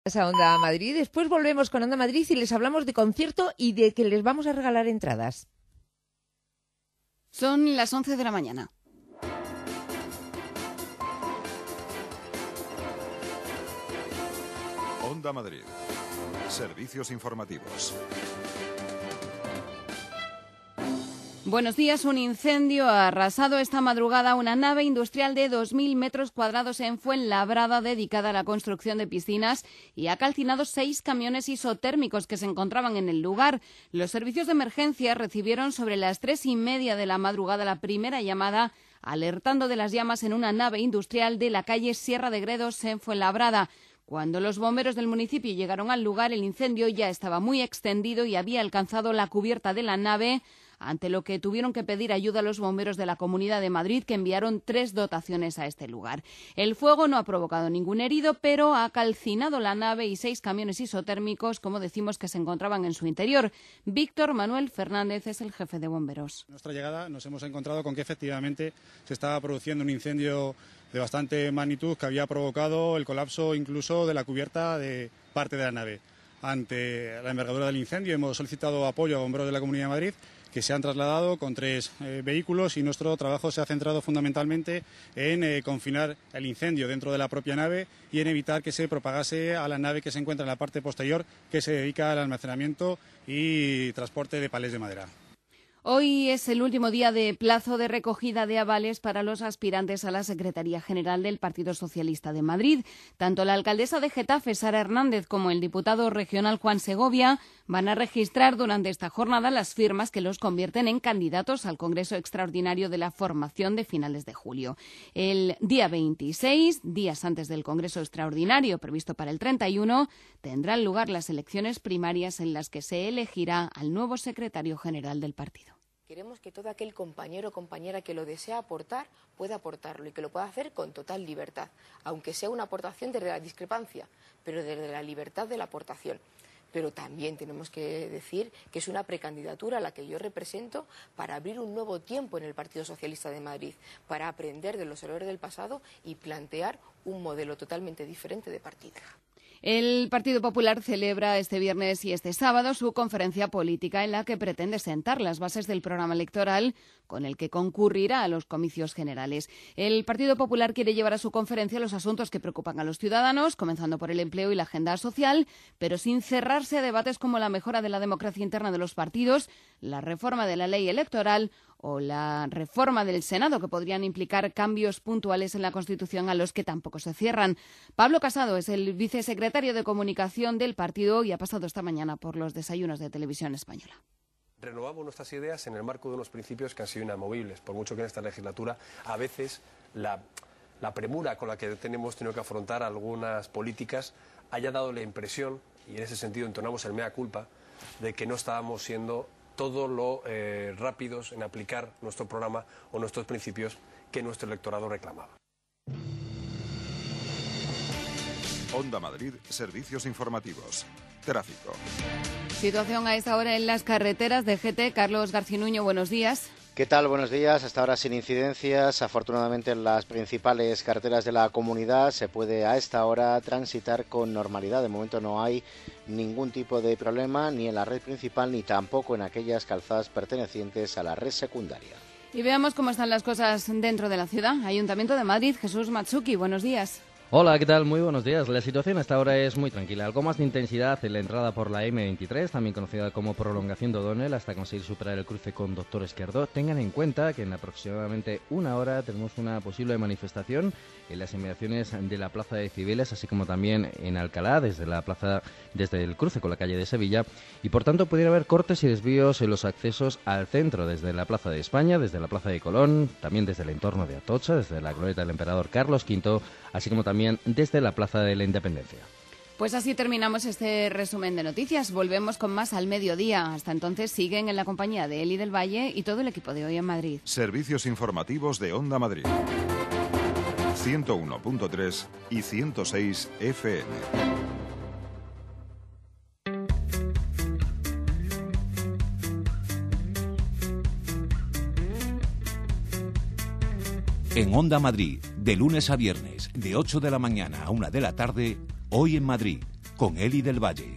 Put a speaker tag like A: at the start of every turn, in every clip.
A: A Onda Madrid. Después volvemos con Onda Madrid y les hablamos de concierto y de que les vamos a regalar entradas.
B: Son las 11 de la mañana.
C: Onda Madrid. Servicios informativos.
B: Buenos días. Un incendio ha arrasado esta madrugada una nave industrial de 2.000 metros cuadrados en Fuenlabrada dedicada a la construcción de piscinas y ha calcinado 6 camiones isotérmicos que se encontraban en el lugar. Los servicios de emergencia recibieron sobre las 3:30 de la madrugada la primera llamada alertando de las llamas en una nave industrial de la calle Sierra de Gredos en Fuenlabrada. Cuando los bomberos del municipio llegaron al lugar, el incendio ya estaba muy extendido y había alcanzado la cubierta de la nave, ante lo que tuvieron que pedir ayuda a los bomberos de la Comunidad de Madrid, que enviaron 3 dotaciones a este lugar. El fuego no ha provocado ningún herido, pero ha calcinado la nave y 6 camiones isotérmicos, como decimos, que se encontraban en su interior. Víctor Manuel Fernández es el jefe de bomberos.
D: En nuestra llegada nos hemos encontrado con que efectivamente se estaba produciendo un incendio de bastante magnitud que había provocado el colapso incluso de la cubierta de parte de la nave. Ante la envergadura del incendio hemos solicitado apoyo a bomberos de la Comunidad de Madrid, que se han trasladado con 3 vehículos, y nuestro trabajo se ha centrado fundamentalmente en confinar el incendio dentro de la propia nave y en evitar que se propagase a la nave que se encuentra en la parte posterior, que se dedica al almacenamiento y transporte de palés de madera.
B: Hoy es el último día de plazo de recogida de avales para los aspirantes a la Secretaría General del Partido Socialista de Madrid. Tanto la alcaldesa de Getafe, Sara Hernández, como el diputado regional Juan Segovia van a registrar durante esta jornada las firmas que los convierten en candidatos al Congreso Extraordinario de la Formación de finales de julio. El día 26, días antes del Congreso Extraordinario previsto para el 31, tendrán lugar las elecciones primarias en las que se elegirá al nuevo secretario general del partido.
E: Queremos que todo aquel compañero o compañera que lo desea aportar pueda aportarlo y que lo pueda hacer con total libertad, aunque sea una aportación desde la discrepancia, pero desde la libertad de la aportación. Pero también tenemos que decir que es una precandidatura a la que yo represento para abrir un nuevo tiempo en el Partido Socialista de Madrid, para aprender de los errores del pasado y plantear un modelo totalmente diferente de partido.
B: El Partido Popular celebra este viernes y este sábado su conferencia política en la que pretende sentar las bases del programa electoral con el que concurrirá a los comicios generales. El Partido Popular quiere llevar a su conferencia los asuntos que preocupan a los ciudadanos, comenzando por el empleo y la agenda social, pero sin cerrarse a debates como la mejora de la democracia interna de los partidos, la reforma de la ley electoral o la reforma del Senado, que podrían implicar cambios puntuales en la Constitución a los que tampoco se cierran. Pablo Casado es el vicesecretario de Comunicación del partido y ha pasado esta mañana por los desayunos de Televisión Española.
F: Renovamos nuestras ideas en el marco de unos principios que han sido inamovibles, por mucho que en esta legislatura a veces la premura con la que hemos tenido que afrontar algunas políticas haya dado la impresión, y en ese sentido entonamos el mea culpa, de que no estábamos siendo todo lo rápidos en aplicar nuestro programa o nuestros principios que nuestro electorado reclamaba.
C: Onda Madrid, servicios informativos. Tráfico.
B: Situación a esta hora en las carreteras de GT. Carlos Garcinuño, buenos días.
G: ¿Qué tal? Buenos días. Hasta ahora sin incidencias. Afortunadamente en las principales carreteras de la comunidad se puede a esta hora transitar con normalidad. De momento no hay ningún tipo de problema ni en la red principal ni tampoco en aquellas calzadas pertenecientes a la red secundaria.
B: Y veamos cómo están las cosas dentro de la ciudad. Ayuntamiento de Madrid, Jesús Matsuki, buenos días.
H: Hola, ¿qué tal? Muy buenos días. La situación hasta ahora es muy tranquila. Algo más de intensidad en la entrada por la M23, también conocida como prolongación de O'Donnell, hasta conseguir superar el cruce con Doctor Esquerdó. Tengan en cuenta que en aproximadamente una hora tenemos una posible manifestación en las inmediaciones de la Plaza de Cibeles, así como también en Alcalá, desde el cruce con la calle de Sevilla, y por tanto pudiera haber cortes y desvíos en los accesos al centro, desde la Plaza de España, desde la Plaza de Colón, también desde el entorno de Atocha, desde la glorieta del Emperador Carlos V, así como también desde la Plaza de la Independencia.
B: Pues así terminamos este resumen de noticias. Volvemos con más al mediodía. Hasta entonces siguen en la compañía de Eli del Valle y todo el equipo de Hoy en Madrid.
C: Servicios informativos de Onda Madrid. 101.3 y 106 FM.
I: En Onda Madrid, de lunes a viernes, de 8 de la mañana a 1 de la tarde, Hoy en Madrid, con Eli del Valle.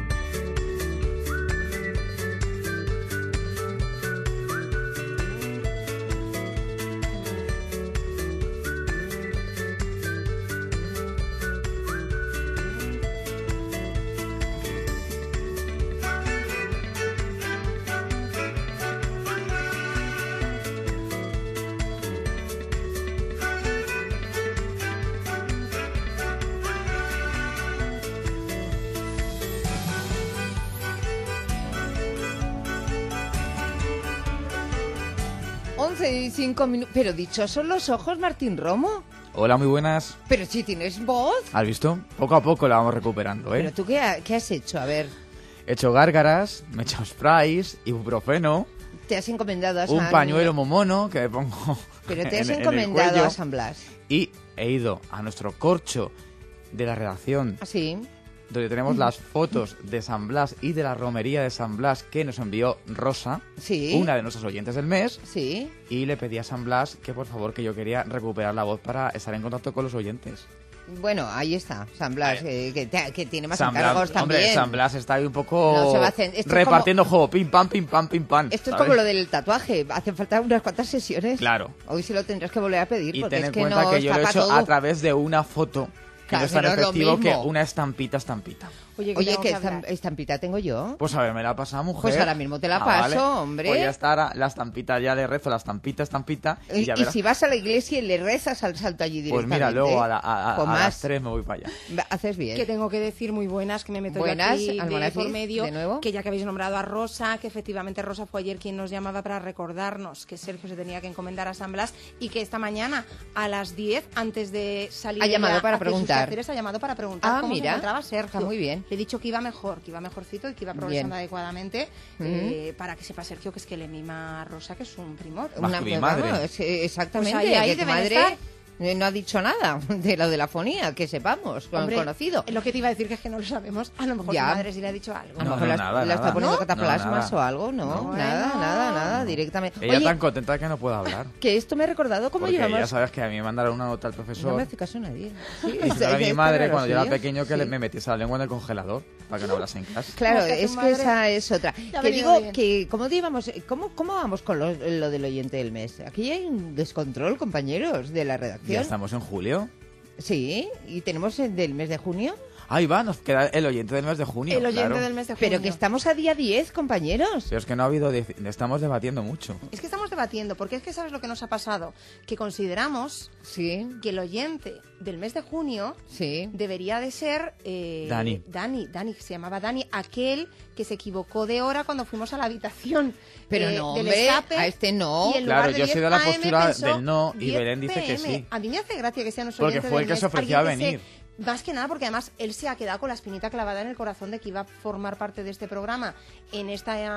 A: Y 5 minutos. Pero dichosos los ojos, Martín Romo.
J: Hola, muy buenas.
A: Pero si tienes voz.
J: ¿Has visto? Poco a poco la vamos recuperando, ¿eh?
A: Pero tú, ¿qué has hecho? A ver.
J: He hecho gárgaras, me he echado sprays, ibuprofeno.
A: Te has encomendado a
J: un pañuelo momono que me pongo.
A: Pero te has
J: en
A: encomendado
J: el cuello.
A: a San Blas.
J: Y he ido a nuestro corcho de la redacción.
A: Sí.
J: Donde tenemos las fotos de San Blas y de la romería de San Blas que nos envió Rosa,
A: sí,
J: una de nuestros oyentes del mes.
A: Sí.
J: Y le pedí a San Blas que por favor, que yo quería recuperar la voz para estar en contacto con los oyentes.
A: Bueno, ahí está, San Blas, que tiene más
J: San
A: encargos
J: Blas,
A: también.
J: Hombre, San Blas está ahí un poco
A: No, se va a hacer,
J: repartiendo juego, pim pam, pim pam, pim pam.
A: Esto es
J: ¿sabes?
A: como lo del tatuaje, hacen falta unas cuantas sesiones.
J: Claro.
A: Hoy se lo tendrás que volver a pedir,
J: Y
A: porque
J: ten
A: es
J: en
A: que
J: cuenta
A: no
J: que yo lo he
A: está
J: hecho
A: todo.
J: a través de una foto. Que
A: Claro,
J: no es tan
A: no es lo
J: efectivo que
A: mismo.
J: una estampita.
A: Oye, ¿qué estampita tengo yo?
J: Pues a ver, me la ha pasado, mujer.
A: Pues ahora mismo te la paso,
J: vale.
A: hombre.
J: Pues ya está la estampita, ya le rezo la estampita. Y, ya
A: y si vas a la iglesia y le rezas al salto allí
J: pues
A: directamente.
J: mira, luego a
A: Pues
J: las 3 me voy para allá.
A: Haces bien.
K: Que tengo que decir muy buenas, que me meto
A: Buenas,
K: yo aquí
A: Almonaciz,
K: por medio,
A: de nuevo.
K: que ya que habéis nombrado a Rosa, que efectivamente Rosa fue ayer quien nos llamaba para recordarnos que Sergio se tenía que encomendar a San Blas y que esta mañana a las 10, antes de salir
A: Ha llamado para
K: a hacer sus
A: preguntar.
K: quehaceres, ha llamado para preguntar cómo
A: mira.
K: se encontraba Sergio.
A: Está muy bien.
K: Le he dicho que iba mejorcito y que iba progresando
A: Bien.
K: adecuadamente, para que sepa Sergio que es que le mima a Rosa, que es un primor.
J: Mi madre.
A: Vamos, exactamente.
K: Pues ahí
A: que tu
K: deben
A: madre
K: estar.
A: no ha dicho nada de lo de la fonía, que sepamos,
K: Hombre,
A: conocido.
K: Lo que te iba a decir que es que no lo sabemos. A lo mejor
A: Ya.
K: su madre sí le ha dicho algo.
A: A lo mejor la está poniendo cataplasmas
J: nada.
A: o algo, ¿no? Nada, directamente.
J: Ella
A: Oye,
J: tan contenta que no puede hablar.
A: que esto me ha recordado cómo
J: Porque
A: llevamos...
J: ya sabes que a mí me mandaron una nota al profesor.
A: No me hace caso nadie. Sí,
J: Y a mi madre, cuando yo era pequeño, que
A: sí.
J: me metiese la lengua en el congelador para que no hablase en clase.
A: Claro,
K: Como que tu
A: es que
K: madre
A: esa es otra.
K: te ha
A: Que
K: venido
A: digo
K: bien.
A: que, ¿cómo vamos con lo del oyente del mes? Aquí hay un descontrol, compañeros, de la
J: Ya
A: redacción.
J: estamos en julio.
A: Sí, y tenemos el del mes de junio.
J: Ahí va, nos queda el oyente del mes de junio.
K: El oyente
J: claro.
K: del mes de junio.
A: Pero que estamos a día 10, compañeros.
J: Pero es que no ha habido... Estamos debatiendo mucho.
K: Es que estamos debatiendo, porque es que sabes lo que nos ha pasado, que consideramos
A: Sí,
K: que el oyente del mes de junio
A: sí.
K: debería de ser
J: Dani,
K: que se llamaba Dani, aquel que se equivocó de hora cuando fuimos a la habitación.
A: Pero no,
K: del
A: hombre,
K: escape,
A: a este no.
K: y en
J: Claro,
K: lugar de
J: yo
K: 10
J: soy de la
K: AM
J: postura
K: pensó
J: del no, y
K: 10
J: Belén dice que
K: PM.
J: sí.
K: A mí me hace gracia que sea nuestro
J: Porque
K: oyente
J: fue el
K: del
J: que se
K: mes,
J: ofreció a
K: alguien que
J: venir.
K: más que nada porque además él se ha quedado con la espinita clavada en el corazón de que iba a formar parte de este programa en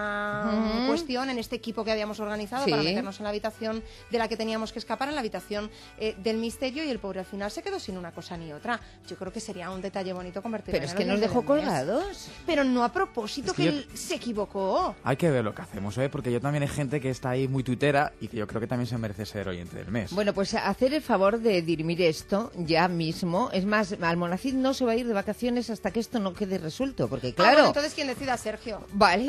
K: esta cuestión, en este equipo que habíamos organizado
A: Sí.
K: para meternos en la habitación de la que teníamos que escapar, en la habitación del misterio, y el pobre al final se quedó sin una cosa ni otra. Yo creo que sería un detalle bonito convertirlo
A: Pero
K: en
A: es
K: el
A: que nos
K: oyente
A: dejó
K: del mes.
A: colgados.
K: Pero no a propósito,
J: Es que
K: que
J: yo-
K: él se equivocó.
J: Hay que ver lo que hacemos, ¿eh? Porque yo también hay gente que está ahí muy tuitera y que yo creo que también se merece ser oyente del mes.
A: Bueno, pues hacer el favor de dirimir esto ya mismo. Es más, Almonacid no se va a ir de vacaciones hasta que esto no quede resuelto, porque
K: Ah,
A: claro...
K: bueno, entonces quien decida, Sergio.
A: Vale.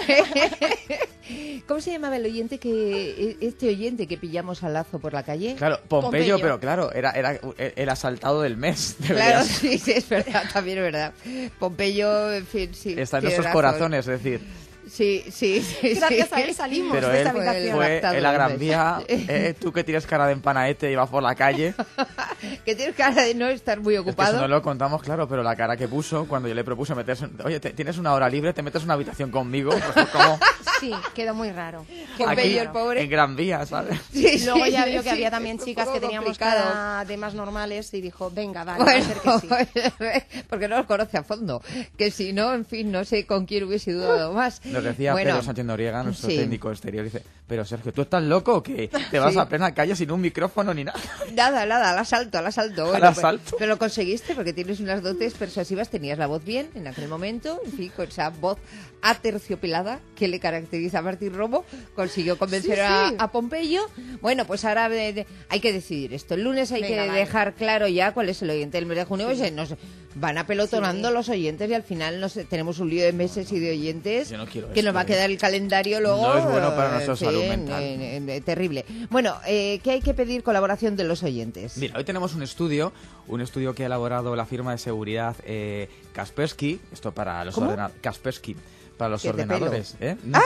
A: ¿Cómo se llamaba el oyente este oyente que pillamos al lazo por la calle?
J: Claro, Pompeyo, pero claro, era el asaltado del mes. debería
A: Claro,
J: ser.
A: sí, es verdad, también es verdad. Pompeyo, en fin, sí.
J: Está en
A: tiene
J: nuestros
A: razón.
J: corazones, es decir.
A: Sí.
K: Gracias a él salimos
J: Pero
K: de
J: él
K: esta habitación.
J: fue
A: adaptado
J: en la
A: del
J: Gran
A: mes.
J: Vía, tú que tienes cara de empanaete y vas por la calle.
A: Que tienes cara de no estar muy
J: Es que
A: ocupado.
J: eso no lo contamos, claro, pero la cara que puso cuando yo le propuse meterse... Oye, tienes una hora libre, te metes en una habitación conmigo. Pues fue como
K: Sí, quedó muy raro.
A: Pompeyo,
J: aquí,
A: el pobre.
J: en Gran Vía, ¿sabes?
A: Sí,
K: Luego ya
A: sí,
K: vio que
A: sí,
K: había también
A: un
K: chicas
A: poco
K: que teníamos
A: complicado.
K: cara de más normales y dijo, venga, vale,
A: Bueno,
K: va a ser que sí.
A: porque no los conoce a fondo. Que si no, en fin, no sé con quién hubiese dudado más.
J: Nos decía
A: Bueno,
J: Pedro Sánchez Noriega, nuestro
A: sí.
J: técnico exterior, dice, Pero Sergio, ¿tú estás loco o qué? ¿Te vas a plena calle sin un micrófono ni nada?
A: Nada, al asalto. Bueno,
J: ¿Al asalto?
A: Pero lo conseguiste porque tienes unas dotes persuasivas, tenías la voz bien en aquel momento, en fin, con esa voz aterciopelada que le caracteriza a Martín Romo, consiguió convencer a Pompeyo. Bueno, pues ahora hay que decidir esto. El lunes hay que dejar claro ya cuál es el oyente del mes de junio, pues nos van apelotonando los oyentes y al final tenemos un lío de meses y de oyentes.
J: Yo no quiero
A: que nos va a quedar el calendario luego.
J: No es bueno para nuestra salud mental.
A: Terrible. Bueno, ¿qué hay que pedir? Colaboración de los oyentes.
J: Mira, hoy tenemos un estudio que ha elaborado la firma de seguridad Kaspersky, esto para los ordenadores. Kaspersky. Para los ordenadores, ¿eh? No,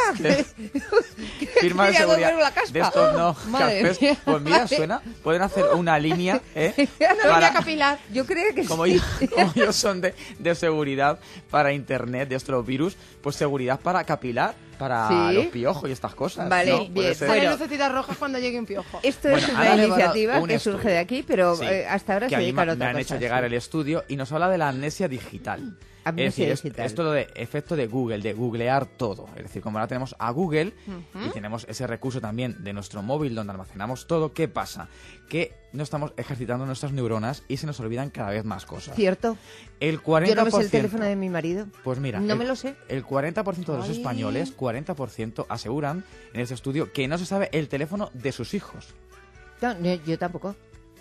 J: firma de seguridad. De estos no. Kaspersky. Pues mira, suena. Pueden hacer una línea,
K: una línea capilar.
A: Yo creo que
J: como
A: sí.
J: Como ellos son de seguridad para internet, de estos virus, pues seguridad para capilar, para los piojos y estas cosas.
A: Vale,
J: ¿no?
A: bien.
K: Bueno, lucecitas rojas cuando llegue un piojo.
A: Esto es una iniciativa que surge de aquí, pero hasta ahora
J: que
A: se dedican a
J: me han hecho llegar el estudio y nos habla de la amnesia digital. Es decir, esto de efecto de Google, de googlear todo. Es decir, como ahora tenemos a Google y tenemos ese recurso también de nuestro móvil donde almacenamos todo, ¿qué pasa? Que no estamos ejercitando nuestras neuronas y se nos olvidan cada vez más cosas.
A: Cierto.
J: El 40%...
A: Yo no me sé el teléfono de mi marido.
J: Pues mira,
A: no me lo sé.
J: El 40% de los españoles, 40% aseguran en este estudio que no se sabe el teléfono de sus hijos.
A: No, yo tampoco.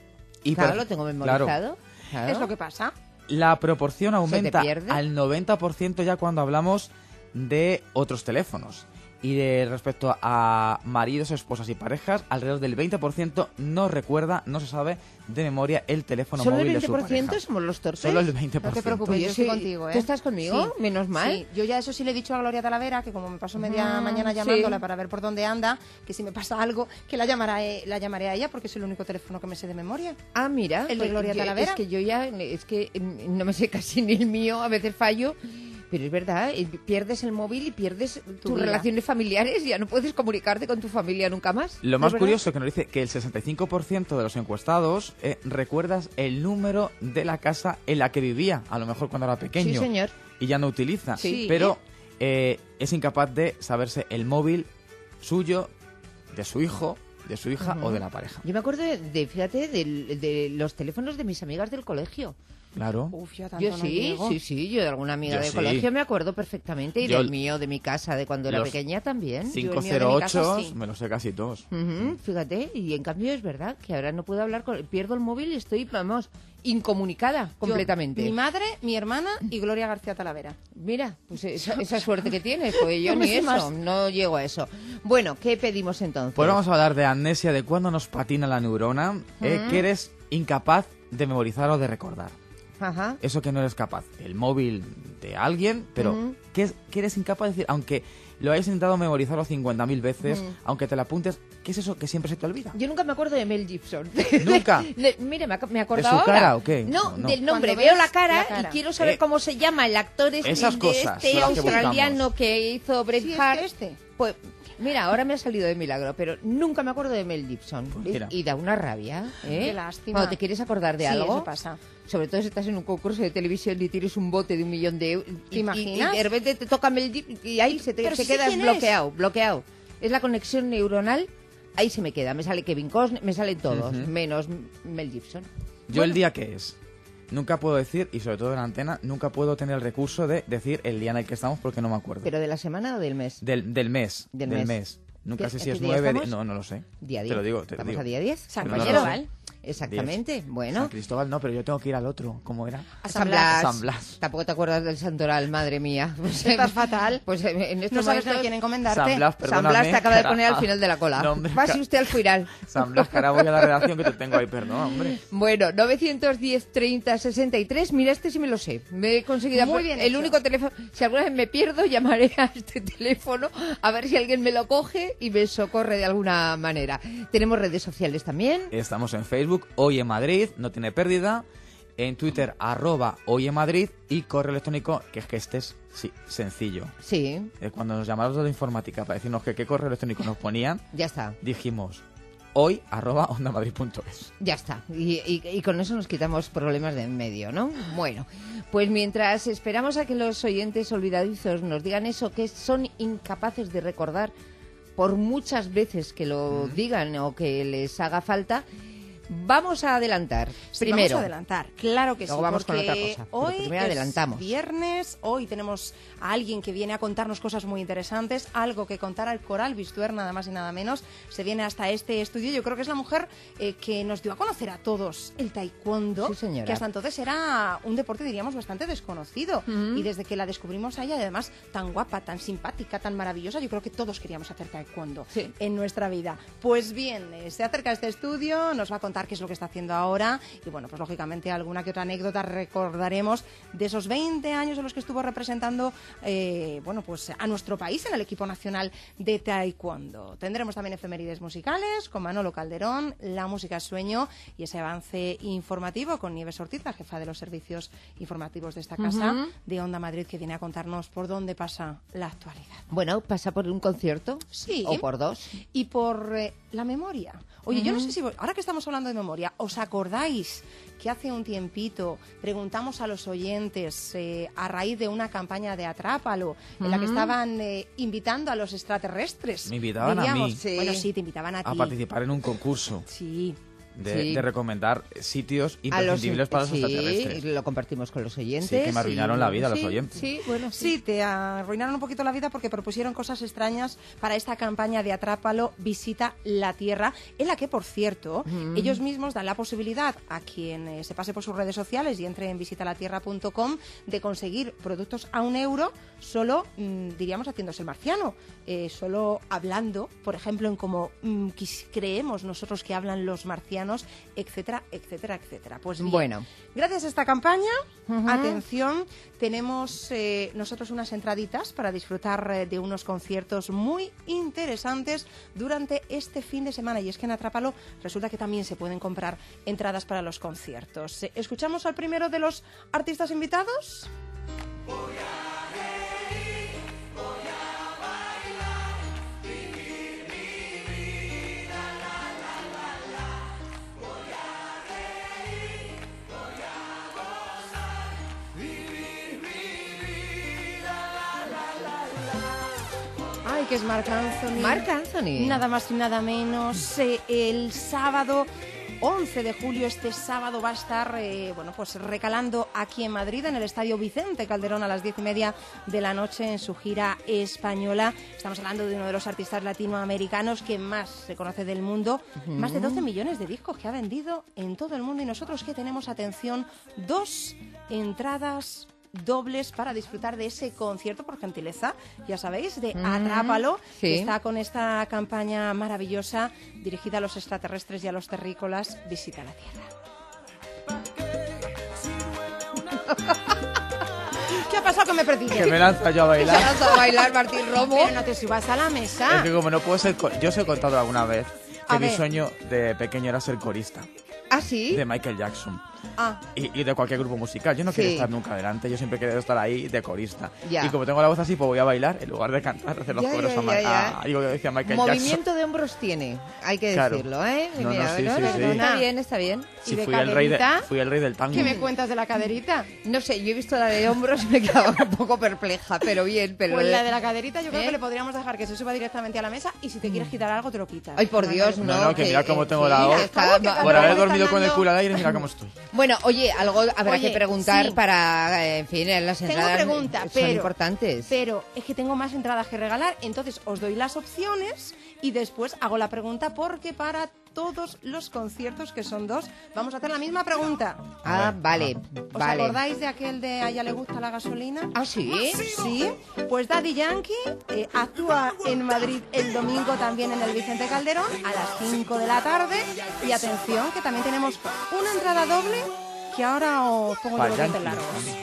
J: Y
A: claro, lo tengo memorizado. Claro.
K: Es lo que pasa.
J: La proporción aumenta al 90% ya cuando hablamos de otros teléfonos. Y respecto a maridos, esposas y parejas, alrededor del 20% no recuerda, no se sabe de memoria el teléfono móvil de su pareja.
A: ¿Solo el 20% somos los torpes?
J: Solo el 20%.
K: No te preocupes, yo estoy contigo, ¿eh?
A: ¿Tú estás conmigo?
K: Sí.
A: Menos mal.
K: Sí. Yo ya eso sí le he dicho a Gloria Talavera, que como me paso media mañana llamándola para ver por dónde anda, que si me pasa algo, que la llamaré a ella, porque es el único teléfono que me sé de memoria.
A: Ah, mira.
K: El de Gloria Talavera.
A: Es que yo ya, no me sé casi ni el mío, a veces fallo. Pero es verdad, pierdes el móvil y pierdes tus relaciones familiares, ya no puedes comunicarte con tu familia nunca más.
J: Lo más curioso es que nos dice que el 65% de los encuestados recuerdas el número de la casa en la que vivía, a lo mejor cuando era pequeño.
A: Sí, señor.
J: Y ya no utiliza.
A: Sí.
J: Pero es incapaz de saberse el móvil suyo, de su hijo, de su hija o de la pareja.
A: Yo me acuerdo fíjate, de los teléfonos de mis amigas del colegio.
J: Claro.
K: Uf, yo
A: sí, yo de alguna amiga de colegio me acuerdo perfectamente y del mío, de mi casa, de cuando era pequeña también.
J: 508 me los sé casi todos.
A: Fíjate, y en cambio es verdad que ahora no puedo hablar, pierdo el móvil y estoy, incomunicada completamente.
K: Mi madre, mi hermana y Gloria García Talavera.
A: Mira, pues esa suerte que tienes, pues yo ni eso, no llego a eso. Bueno, ¿qué pedimos entonces?
J: Pues vamos a hablar de amnesia, de cuándo nos patina la neurona, que eres incapaz de memorizar o de recordar.
A: Ajá.
J: Eso que no eres capaz. El móvil de alguien, pero que eres incapaz de decir, aunque lo hayas intentado memorizarlo 50.000 veces, aunque te lo apuntes, ¿qué es eso que siempre se te olvida?
A: Yo nunca me acuerdo de Mel Gibson.
J: ¿Nunca?
A: Mire, me acuerdo
J: ¿De su
A: ahora.
J: cara o qué?
A: No, del nombre. Veo la cara y quiero saber cómo se llama el actor australiano que hizo Braveheart. Pues mira, ahora me ha salido de milagro, pero nunca me acuerdo de Mel Gibson. Y da una rabia, ¿eh?
K: Qué lástima.
A: Cuando te quieres acordar de algo.
K: Eso pasa.
A: Sobre todo si estás en un concurso de televisión y tienes un bote de 1 millón de euros.
K: ¿Te imaginas?
A: Y de repente te toca Mel Gibson y ahí se queda bloqueado. Es la conexión neuronal, ahí se me queda. Me sale Kevin Costner, me salen todos, menos Mel Gibson.
J: Yo el día que es. Nunca puedo decir, y sobre todo en la antena, nunca puedo tener el recurso de decir el día en el que estamos porque no me acuerdo.
A: ¿Pero de la semana o del mes?
J: Del mes. Nunca sé si es 9, no lo sé.
A: Día 10.
J: Te lo digo.
A: ¿Estamos a día 10?
K: San Cristóbal.
A: Exactamente,
J: 10.
A: bueno.
J: San Cristóbal no, pero yo tengo que ir al otro. ¿Cómo era?
A: A San Blas.
J: San Blas.
A: Tampoco te acuerdas del santoral, madre mía.
K: Pues, estás fatal.
A: Pues en estos
K: no sabes
A: momentos,
K: a quién encomendarte.
J: San Blas,
A: San Blas te acaba de poner al final de la cola.
J: No, hombre,
A: pase usted al fuiral.
J: San Blas, que ahora voy a la redacción que te tengo ahí, perdón, hombre.
A: Bueno, 910 30 63. Mira, este sí me lo sé. Me he conseguido
K: muy bien
A: el
K: hecho.
A: único teléfono. Si alguna vez me pierdo, llamaré a este teléfono a ver si alguien me lo coge y me socorre de alguna manera. Tenemos redes sociales también.
J: Estamos en Facebook, Hoy en Madrid, no tiene pérdida. En Twitter, @hoyemadrid, y correo electrónico, que este es sencillo.
A: Sí.
J: Cuando nos llamaron de la informática para decirnos que qué correo electrónico nos ponían,
A: Ya está.
J: dijimos hoy@ondamadrid.es.
A: Ya está. Y con eso nos quitamos problemas de en medio, ¿no? Bueno, pues mientras esperamos a que los oyentes olvidadizos nos digan eso, que son incapaces de recordar por muchas veces que lo digan o que les haga falta. Vamos a adelantar. Primero.
K: Vamos a adelantar, claro que
A: luego
K: sí.
A: Vamos con otra cosa.
K: Hoy
A: primero adelantamos.
K: Es viernes, hoy tenemos a alguien que viene a contarnos cosas muy interesantes, algo que contar al Coral Bistuer, nada más y nada menos. Se viene hasta este estudio. Yo creo que es la mujer que nos dio a conocer a todos el taekwondo,
A: sí, señora.
K: que hasta entonces era un deporte, diríamos, bastante desconocido. Y desde que la descubrimos a ella, además, tan guapa, tan simpática, tan maravillosa, yo creo que todos queríamos hacer taekwondo en nuestra vida. Pues bien, se acerca a este estudio, nos va a contar qué es lo que está haciendo ahora y bueno, pues lógicamente alguna que otra anécdota recordaremos de esos 20 años en los que estuvo representando bueno, pues a nuestro país en el equipo nacional de taekwondo. Tendremos también efemérides musicales con Manolo Calderón, La música es sueño y ese avance informativo con Nieves Ortiz, la jefa de los servicios informativos de esta casa de Onda Madrid, que viene a contarnos por dónde pasa la actualidad.
A: Bueno, pasa por un concierto,
K: sí,
A: o por dos.
K: Y por la memoria. Oye, yo no sé si ahora que estamos hablando de memoria, ¿os acordáis que hace un tiempito preguntamos a los oyentes a raíz de una campaña de Atrápalo en la que estaban invitando a los extraterrestres?
J: Me invitaban a mí.
K: Sí. Bueno, sí, te invitaban a ti.
J: A participar en un concurso.
K: Sí.
J: De recomendar sitios imprescindibles para los extraterrestres.
A: Sí, lo compartimos con los oyentes.
J: Sí, que me arruinaron la vida los oyentes.
A: Sí, bueno,
K: sí, te arruinaron un poquito la vida porque propusieron cosas extrañas para esta campaña de Atrápalo, Visita la Tierra, en la que, por cierto, ellos mismos dan la posibilidad a quien se pase por sus redes sociales y entre en visitalatierra.com de conseguir productos a €1 solo, diríamos, haciéndose el marciano. Solo hablando, por ejemplo, en cómo creemos nosotros que hablan los marcianos, etcétera, etcétera, etcétera. Pues bien,
A: bueno,
K: gracias a esta campaña, atención, tenemos nosotros unas entraditas para disfrutar de unos conciertos muy interesantes durante este fin de semana. Y es que en Atrápalo resulta que también se pueden comprar entradas para los conciertos. ¿Escuchamos al primero de los artistas invitados? Que es Marc Anthony.
A: Marc Anthony.
K: Nada más y nada menos. El sábado 11 de julio, este sábado, va a estar bueno, pues recalando aquí en Madrid, en el Estadio Vicente Calderón, a las 10:30 de la noche en su gira española. Estamos hablando de uno de los artistas latinoamericanos que más se conoce del mundo. Más de 12 millones de discos que ha vendido en todo el mundo. Y nosotros que tenemos, atención, 2 entradas dobles para disfrutar de ese concierto, por gentileza, ya sabéis, de Atrápalo, que está con esta campaña maravillosa dirigida a los extraterrestres y a los terrícolas. Visita la Tierra. ¿Qué ha pasado que me perdí?
J: Que me lanza yo a bailar.
A: ¿Te lanza a bailar, Martín Romo?
K: Pero no te subas a la mesa.
J: Es que como no puedo ser... Yo os he contado alguna vez que mi sueño de pequeño era ser corista.
A: ¿Ah, sí?
J: De Michael Jackson.
K: Ah.
J: Y de cualquier grupo musical. Yo no quería estar nunca delante, yo siempre quería estar ahí de corista.
A: Ya.
J: Y como tengo la voz así, pues voy a bailar en lugar de cantar, hacer los coros digo que decía Michael Jackson.
A: Movimiento de hombros tiene, hay que decirlo, ¿eh?
J: No,
A: mira,
J: sí.
A: Está bien, está bien.
J: Sí,
K: ¿Y de
J: fui el rey del tango.
K: ¿Qué me cuentas de la caderita?
A: No sé, yo he visto la de hombros y me he quedado un poco perpleja, pero bien. Pero
K: pues la de la caderita yo creo que le podríamos dejar que se suba directamente a la mesa y si te quieres quitar algo te lo quitas.
A: Ay, por Dios,
J: no. Que mira cómo tengo la voz. Por haber dormido con el culo al aire, mira cómo estoy.
A: Bueno, oye, algo habrá que preguntar para, en fin, las entradas son importantes.
K: Pero es que tengo más entradas que regalar, entonces os doy las opciones y después hago la pregunta porque para todos los conciertos, que son 2, vamos a hacer la misma pregunta.
A: Ah, vale.
K: ¿Os acordáis de aquel de A ella le gusta la gasolina?
A: ¿Ah, sí?
K: Sí. Pues Daddy Yankee actúa en Madrid el domingo también en el Vicente Calderón a las 5 de la tarde. Y atención, que también tenemos una entrada doble que ahora os pongo los dientes largos.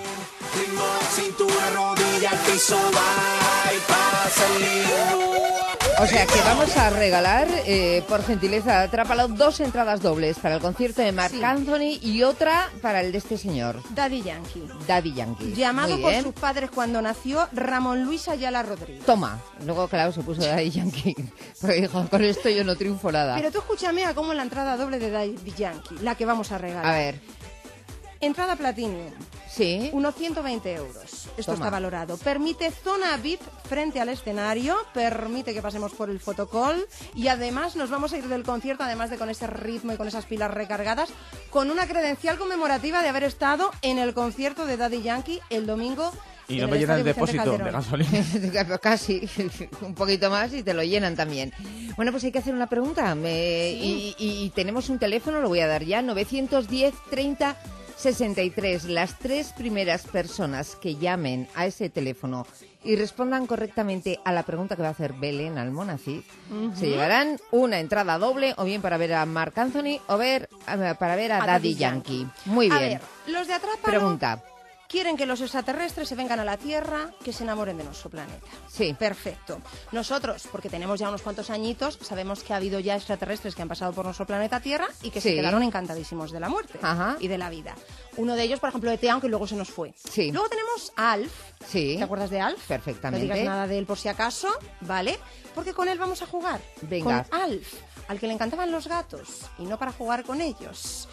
A: O sea que vamos a regalar, por gentileza, Atrápalo, 2 entradas dobles para el concierto de Marc Anthony y otra para el de este señor.
K: Daddy Yankee.
A: Daddy Yankee.
K: Llamado por sus padres cuando nació, Ramón Luis Ayala Rodríguez.
A: Toma. Luego, claro, se puso Daddy Yankee. Porque dijo, con esto yo no triunfo nada.
K: Pero tú escúchame a cómo la entrada doble de Daddy Yankee, la que vamos a regalar.
A: A ver.
K: Entrada Platinum.
A: Sí.
K: Unos 120 euros. Esto
A: Toma.
K: está valorado. Permite zona VIP frente al escenario, permite que pasemos por el fotocall y además nos vamos a ir del concierto, además de con ese ritmo y con esas pilas recargadas, con una credencial conmemorativa de haber estado en el concierto de Daddy Yankee el domingo.
J: Y no me llenan el depósito de gasolina.
A: Casi, un poquito más y te lo llenan también. Bueno, pues hay que hacer una pregunta. Y tenemos un teléfono, lo voy a dar ya, 910 30 63. Las 3 primeras personas que llamen a ese teléfono y respondan correctamente a la pregunta que va a hacer Belén Almonacid, se llevarán una entrada doble, o bien para ver a Marc Anthony, o para ver a Daddy Yankee. Muy bien.
K: A ver, los de Atrápalo
A: Pregunta.
K: quieren que los extraterrestres se vengan a la Tierra, que se enamoren de nuestro planeta.
A: Sí.
K: Perfecto. Nosotros, porque tenemos ya unos cuantos añitos, sabemos que ha habido ya extraterrestres que han pasado por nuestro planeta Tierra y que se
A: Sí.
K: quedaron encantadísimos de la muerte y de la vida. Uno de ellos, por ejemplo, ET, aunque luego se nos fue.
A: Sí.
K: Luego tenemos a Alf.
A: Sí.
K: ¿Te acuerdas de Alf?
A: Perfectamente.
K: No digas nada de él por si acaso, ¿vale? Porque con él vamos a jugar.
A: Venga.
K: Con Alf, al que le encantaban los gatos y no para jugar con ellos.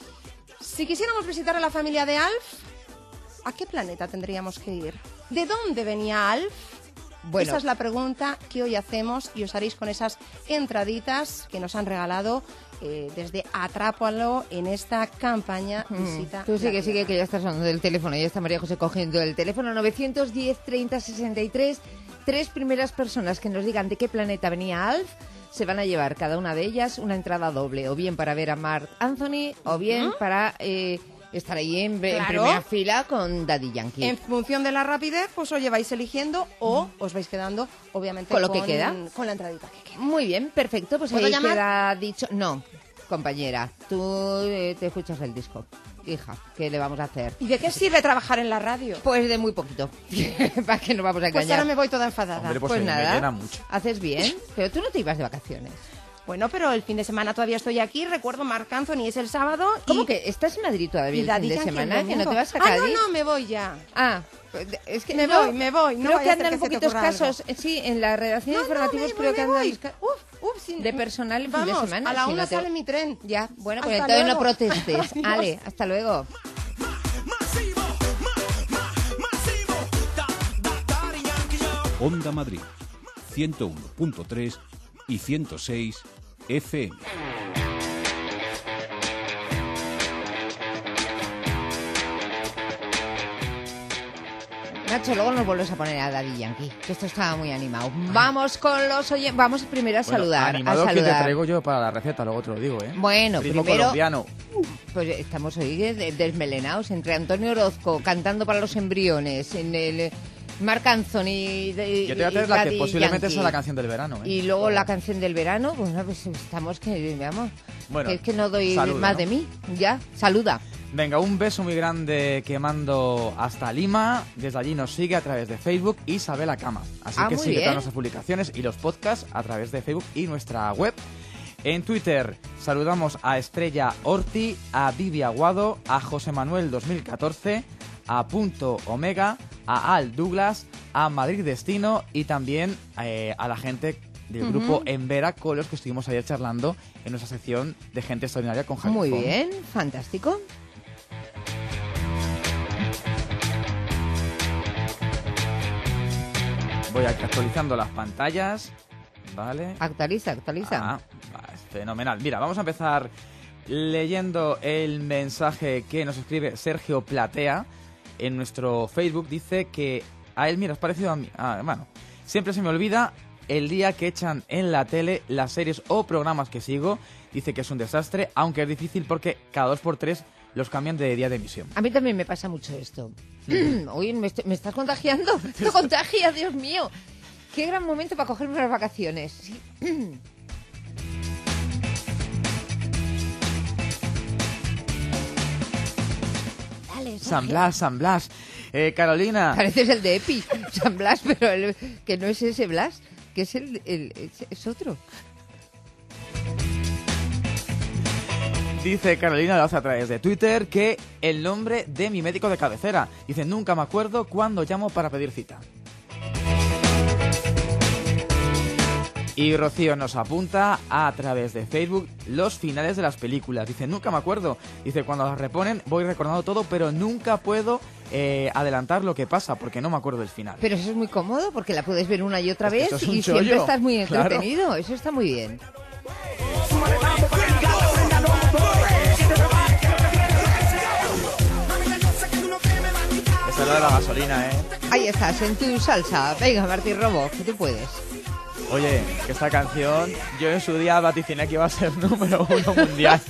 K: Si quisiéramos visitar a la familia de Alf, ¿a qué planeta tendríamos que ir? ¿De dónde venía Alf?
A: Bueno.
K: Esa es la pregunta que hoy hacemos y os haréis con esas entraditas que nos han regalado desde Atrápalo en esta campaña Visita.
A: Tú sigue, que ya estás sonando del teléfono. Ya está María José cogiendo el teléfono. 910 30 63. 3 primeras personas que nos digan de qué planeta venía Alf se van a llevar cada una de ellas una entrada doble, o bien para ver a Marc Anthony, o bien para estar ahí en primera fila con Daddy Yankee.
K: En función de la rapidez, pues os lleváis eligiendo o os vais quedando, obviamente,
A: ¿Con lo que queda?
K: Con la entradita que queda.
A: Muy bien, perfecto. Pues
K: ¿Puedo
A: ahí
K: llamar?
A: queda dicho. No, compañera, tú te escuchas el disco. Hija, ¿qué le vamos a hacer?
K: ¿Y de qué sirve trabajar en la radio?
A: Pues de muy poquito. ¿Para qué nos vamos a engañar?
K: Pues ahora me voy toda enfadada.
J: Hombre,
A: Pues
J: me
A: nada,
J: llena mucho.
A: haces bien, pero tú no te ibas de vacaciones.
K: Bueno, pero el fin de semana todavía estoy aquí. Recuerdo, Marc Anthony es el sábado.
A: ¿Cómo
K: y...
A: que estás en Madrid todavía
K: y
A: el
K: Daddy
A: fin de
K: Yankee el
A: semana? ¿Que no
K: domingo.
A: te vas a Cádiz?
K: No, me voy ya.
A: Ah, es que
K: Me
A: no,
K: voy. No
A: creo
K: vaya
A: que
K: a ser
A: andan
K: que se te
A: poquitos
K: ocurra algo.
A: casos. Sí, en la redacción de informativos creo que andan de personal el fin de
K: Vamos,
A: semana.
K: a la
A: si
K: una
A: no te-
K: sale mi tren.
A: Ya, bueno, pues
K: Hasta
A: entonces no
K: luego.
A: protestes.
K: Adiós.
A: Ale, hasta luego.
I: Onda Madrid, 101.3 y 106 FM.
A: Nacho, luego nos vuelves a poner a Daddy Yankee, que esto estaba muy animado. Vamos con los oyentes. Vamos primero a saludar.
J: Animado
A: a
J: que te
A: saludar.
J: traigo yo para la receta, luego te lo digo, ¿eh?
A: Bueno,
J: Ritmo
A: primero,
J: colombiano.
A: pues estamos hoy desmelenados entre Antonio Orozco cantando para los embriones, en el Marc Anthony
J: Yo te voy a traer la que
A: Daddy
J: posiblemente
A: Yankee.
J: sea la canción del verano, ¿eh?
A: Y luego la canción del verano, bueno, pues estamos que, vamos,
J: Bueno,
A: que es que no doy
J: saluda,
A: más
J: ¿no?
A: de mí. Ya, saluda.
J: Venga, un beso muy grande que mando hasta Lima. Desde allí nos sigue a través de Facebook Isabela Cama. Así que
A: muy
J: sigue
A: bien.
J: todas nuestras publicaciones y los podcasts a través de Facebook y nuestra web. En Twitter saludamos a Estrella Orti, a Vivi Aguado, a José Manuel 2014, a Punto Omega, a Al Douglas, a Madrid Destino y también a la gente del grupo Envera, con los que estuvimos ayer charlando en nuestra sección de Gente Extraordinaria con Javier
A: Muy
J: Font.
A: bien, fantástico.
J: Voy actualizando las pantallas, ¿vale?
A: Actualiza.
J: Ah, es fenomenal. Mira, vamos a empezar leyendo el mensaje que nos escribe Sergio Platea en nuestro Facebook. Dice que a él, mira, es parecido a mí. Bueno, siempre se me olvida el día que echan en la tele las series o programas que sigo. Dice que es un desastre, aunque es difícil porque cada 2x3 los cambian de día de emisión.
A: A mí también me pasa mucho esto. Oye, ¿me estás contagiando? ¡Te contagia, Dios mío! ¡Qué gran momento para cogerme unas vacaciones! Sí. Dale,
J: San Blas. Carolina.
A: Pareces el de Epi, San Blas, pero que no es ese Blas, que es es otro.
J: Dice Carolina, lo hace a través de Twitter, que el nombre de mi médico de cabecera. Dice, nunca me acuerdo cuando llamo para pedir cita. Y Rocío nos apunta a través de Facebook los finales de las películas. Dice, nunca me acuerdo. Dice, cuando las reponen voy recordando todo, pero nunca puedo adelantar lo que pasa porque no me acuerdo del final.
A: Pero eso es muy cómodo porque la puedes ver una y otra vez y
J: chollo.
A: Siempre estás muy entretenido.
J: Claro.
A: Eso está muy bien.
J: Esa es la de la gasolina, ¿eh?
A: Ahí estás, en tu salsa. Venga, Martín Romo, que tú puedes.
J: Oye, que esta canción yo en su día vaticiné que iba a ser número 1 mundial.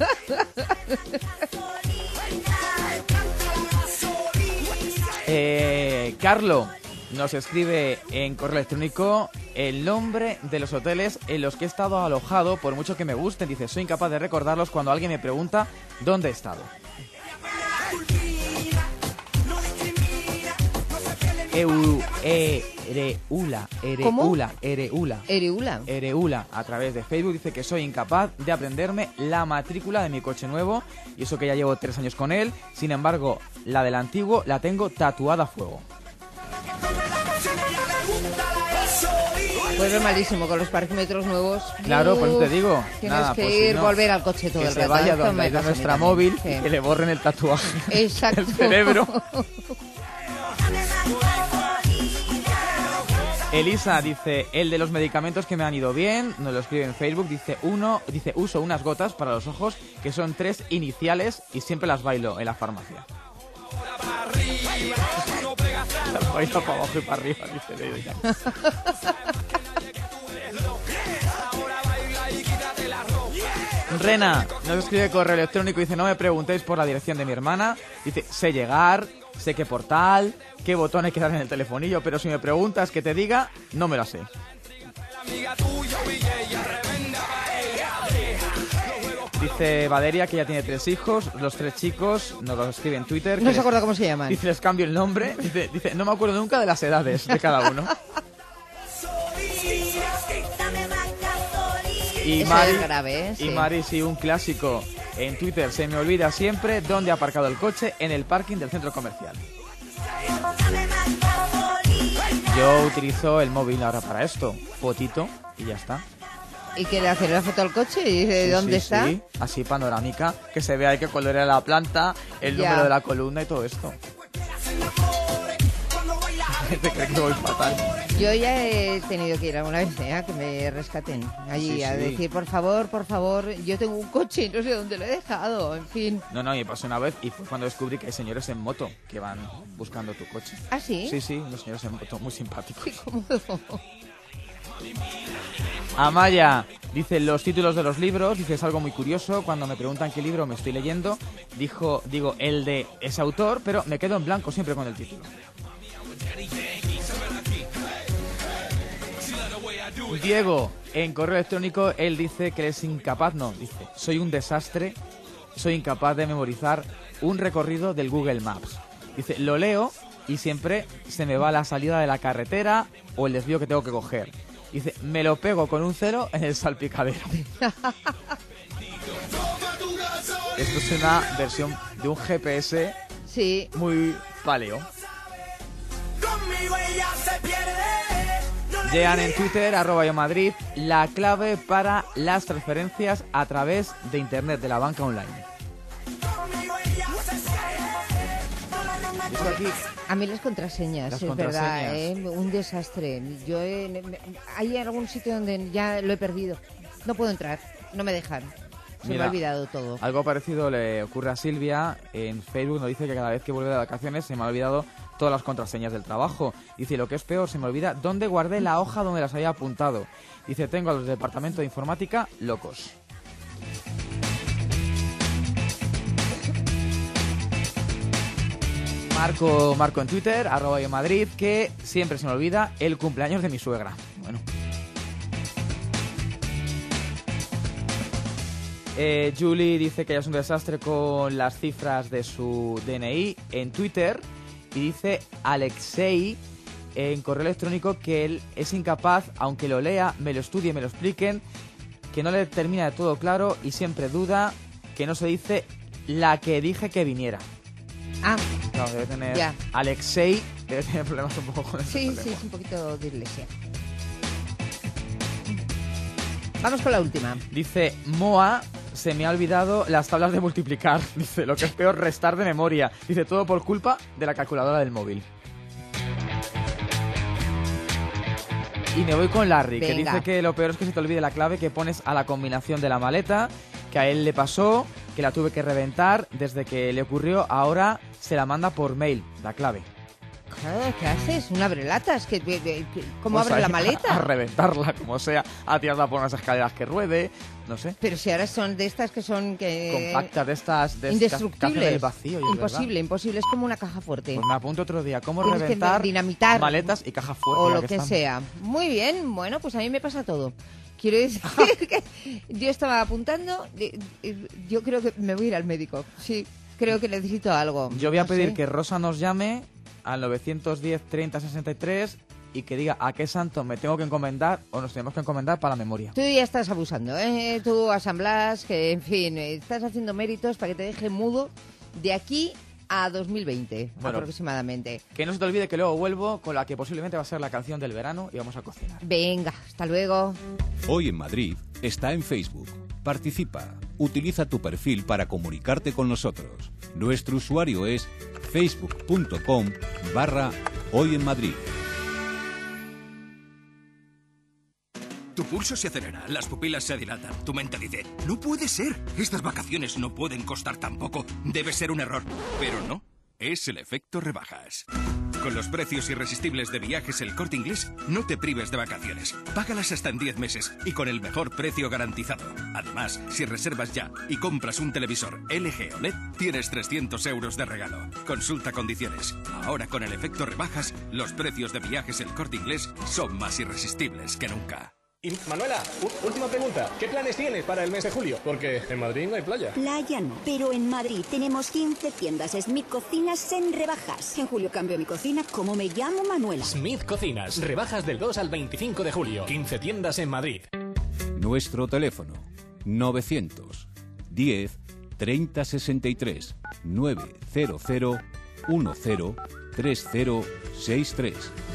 J: Carlo nos escribe en correo electrónico el nombre de los hoteles en los que he estado alojado, por mucho que me gusten. Dice, soy incapaz de recordarlos cuando alguien me pregunta dónde he estado. Ereula, a través de Facebook, dice que soy incapaz de aprenderme la matrícula de mi coche nuevo, y eso que ya llevo 3 años con él. Sin embargo, la del antiguo la tengo tatuada a fuego.
A: Pues es malísimo con los parquímetros nuevos.
J: Claro, por eso te digo.
A: Tienes
J: nada,
A: que
J: pues
A: ir,
J: si no,
A: volver al coche todo el rato.
J: Que se vaya donde hay nuestra móvil, sí. Y que le borren el tatuaje
A: Exacto.
J: del cerebro. Elisa dice, el de los medicamentos que me han ido bien, nos lo escribe en Facebook, dice, uso unas gotas para los ojos que son 3 iniciales y siempre las bailo en la farmacia. Las bailo para abajo y para arriba, dice ella. Rena nos escribe correo electrónico y dice, no me preguntéis por la dirección de mi hermana. Dice, sé llegar, sé qué portal, qué botón hay que dar en el telefonillo, pero si me preguntas que te diga, no me la sé. Dice Valeria que ya tiene 3 hijos, los 3 chicos, nos lo escribe en Twitter.
A: No se acuerda cómo se llaman.
J: Dice, les cambio el nombre. Dice, no me acuerdo nunca de las edades de cada uno. Y Mari,
A: es grave, sí.
J: Y Mari, sí, un clásico en Twitter, se me olvida siempre dónde ha aparcado el coche en el parking del centro comercial. Yo utilizo el móvil ahora para esto, fotito y ya está.
A: ¿Y qué le hace? ¿La foto al coche y dice
J: Sí,
A: dónde
J: sí,
A: está?
J: Sí, así panorámica, que se vea qué color era la planta, el número de la columna y todo esto. Te cree que voy fatal.
A: Yo ya he tenido que ir alguna vez a que me rescaten allí
J: Sí,
A: a
J: sí.
A: decir, por favor, yo tengo un coche y no sé dónde lo he dejado, en fin.
J: No, me pasó una vez y fue cuando descubrí que hay señores en moto que van buscando tu coche.
A: ¿Ah, sí?
J: Sí, unos señores en moto muy simpáticos.
A: Qué cómodo.
J: Amaya dice, los títulos de los libros, dice, es algo muy curioso, cuando me preguntan qué libro me estoy leyendo, digo el de ese autor, pero me quedo en blanco siempre con el título. Diego, en correo electrónico, él dice que es incapaz, dice, soy un desastre, soy incapaz de memorizar un recorrido del Google Maps. Dice, lo leo y siempre se me va la salida de la carretera o el desvío que tengo que coger. Dice, me lo pego con un 0 en el salpicadero. Esto es una versión de un GPS
A: sí.
J: Muy paleo. Llegan en Twitter, @yomadrid, la clave para las transferencias a través de internet, de la banca online.
A: Aquí, a mí las contraseñas, es verdad, un desastre. Yo hay algún sitio donde ya lo he perdido. No puedo entrar, no me dejan. Se me ha olvidado todo.
J: Algo parecido le ocurre a Silvia en Facebook. Nos dice que cada vez que vuelve de vacaciones se me ha olvidado todas las contraseñas del trabajo. Dice, lo que es peor, se me olvida dónde guardé la hoja donde las había apuntado. Dice, tengo a los del departamento de informática locos. Marco en Twitter, @yomadrid, que siempre se me olvida el cumpleaños de mi suegra. Bueno. Julie dice que ella es un desastre con las cifras de su DNI en Twitter. Y dice Alexei en correo electrónico que él es incapaz, aunque lo lea, me lo estudie, me lo expliquen, que no le termina de todo claro y siempre duda, que no se dice la que dije que viniera.
A: Ah,
J: no, debe tener
A: ya.
J: Alexei debe tener problemas un poco con eso.
A: Sí, es un poquito de iglesia. Vamos con la última.
J: Dice, Moa, se me ha olvidado las tablas de multiplicar. Dice, lo que es peor, restar de memoria. Dice, todo por culpa de la calculadora del móvil. Y me voy con Larry, que dice que lo peor es que se te olvide la clave que pones a la combinación de la maleta, que a él le pasó, que la tuve que reventar desde que le ocurrió, ahora se la manda por mail, la clave.
A: Claro, ¿qué haces? ¿Un abrelatas? ¿Cómo abre la maleta?
J: A reventarla, como sea, a tirarla por unas escaleras que ruede, no sé.
A: Pero si ahora son de estas que son...
J: compactas, de estas
A: indestructibles.
J: del vacío.
A: Imposible, es como una caja fuerte.
J: Pues me apunto otro día, cómo reventar
A: dinamitar
J: maletas y caja fuerte.
A: O lo que sea. Muy bien, bueno, pues a mí me pasa todo. Quiero decir que yo estaba apuntando, yo creo que me voy a ir al médico. Sí, creo que necesito algo.
J: Yo voy a pedir que Rosa nos llame al 910 30 63 y que diga a qué santo me tengo que encomendar o nos tenemos que encomendar para la memoria.
A: Tú ya estás abusando, ¿eh? Tú, a San Blas, que en fin, estás haciendo méritos para que te deje mudo de aquí a 2020, aproximadamente.
J: Que no se te olvide que luego vuelvo con la que posiblemente va a ser la canción del verano y vamos a cocinar.
A: Venga, hasta luego.
I: Hoy en Madrid está en Facebook. Participa. Utiliza tu perfil para comunicarte con nosotros. Nuestro usuario es facebook.com/Hoy en Madrid.
L: Tu pulso se acelera, las pupilas se dilatan, tu mente dice, no puede ser, estas vacaciones no pueden costar tan poco, debe ser un error. Pero no, es el efecto rebajas. Con los precios irresistibles de Viajes El Corte Inglés, no te prives de vacaciones. Págalas hasta en 10 meses y con el mejor precio garantizado. Además, si reservas ya y compras un televisor LG OLED, tienes 300 euros de regalo. Consulta condiciones. Ahora con el efecto rebajas, los precios de Viajes El Corte Inglés son más irresistibles que nunca.
M: Y Manuela, última pregunta. ¿Qué planes tienes para el mes de julio? Porque en Madrid no hay playa.
N: Playa no, pero en Madrid tenemos 15 tiendas Smith Cocinas en rebajas. En julio cambio mi cocina, como me llamo Manuela.
M: Smith Cocinas, rebajas del 2 al 25 de julio. 15 tiendas en Madrid.
I: Nuestro teléfono, 910 30 63 900 10 3063.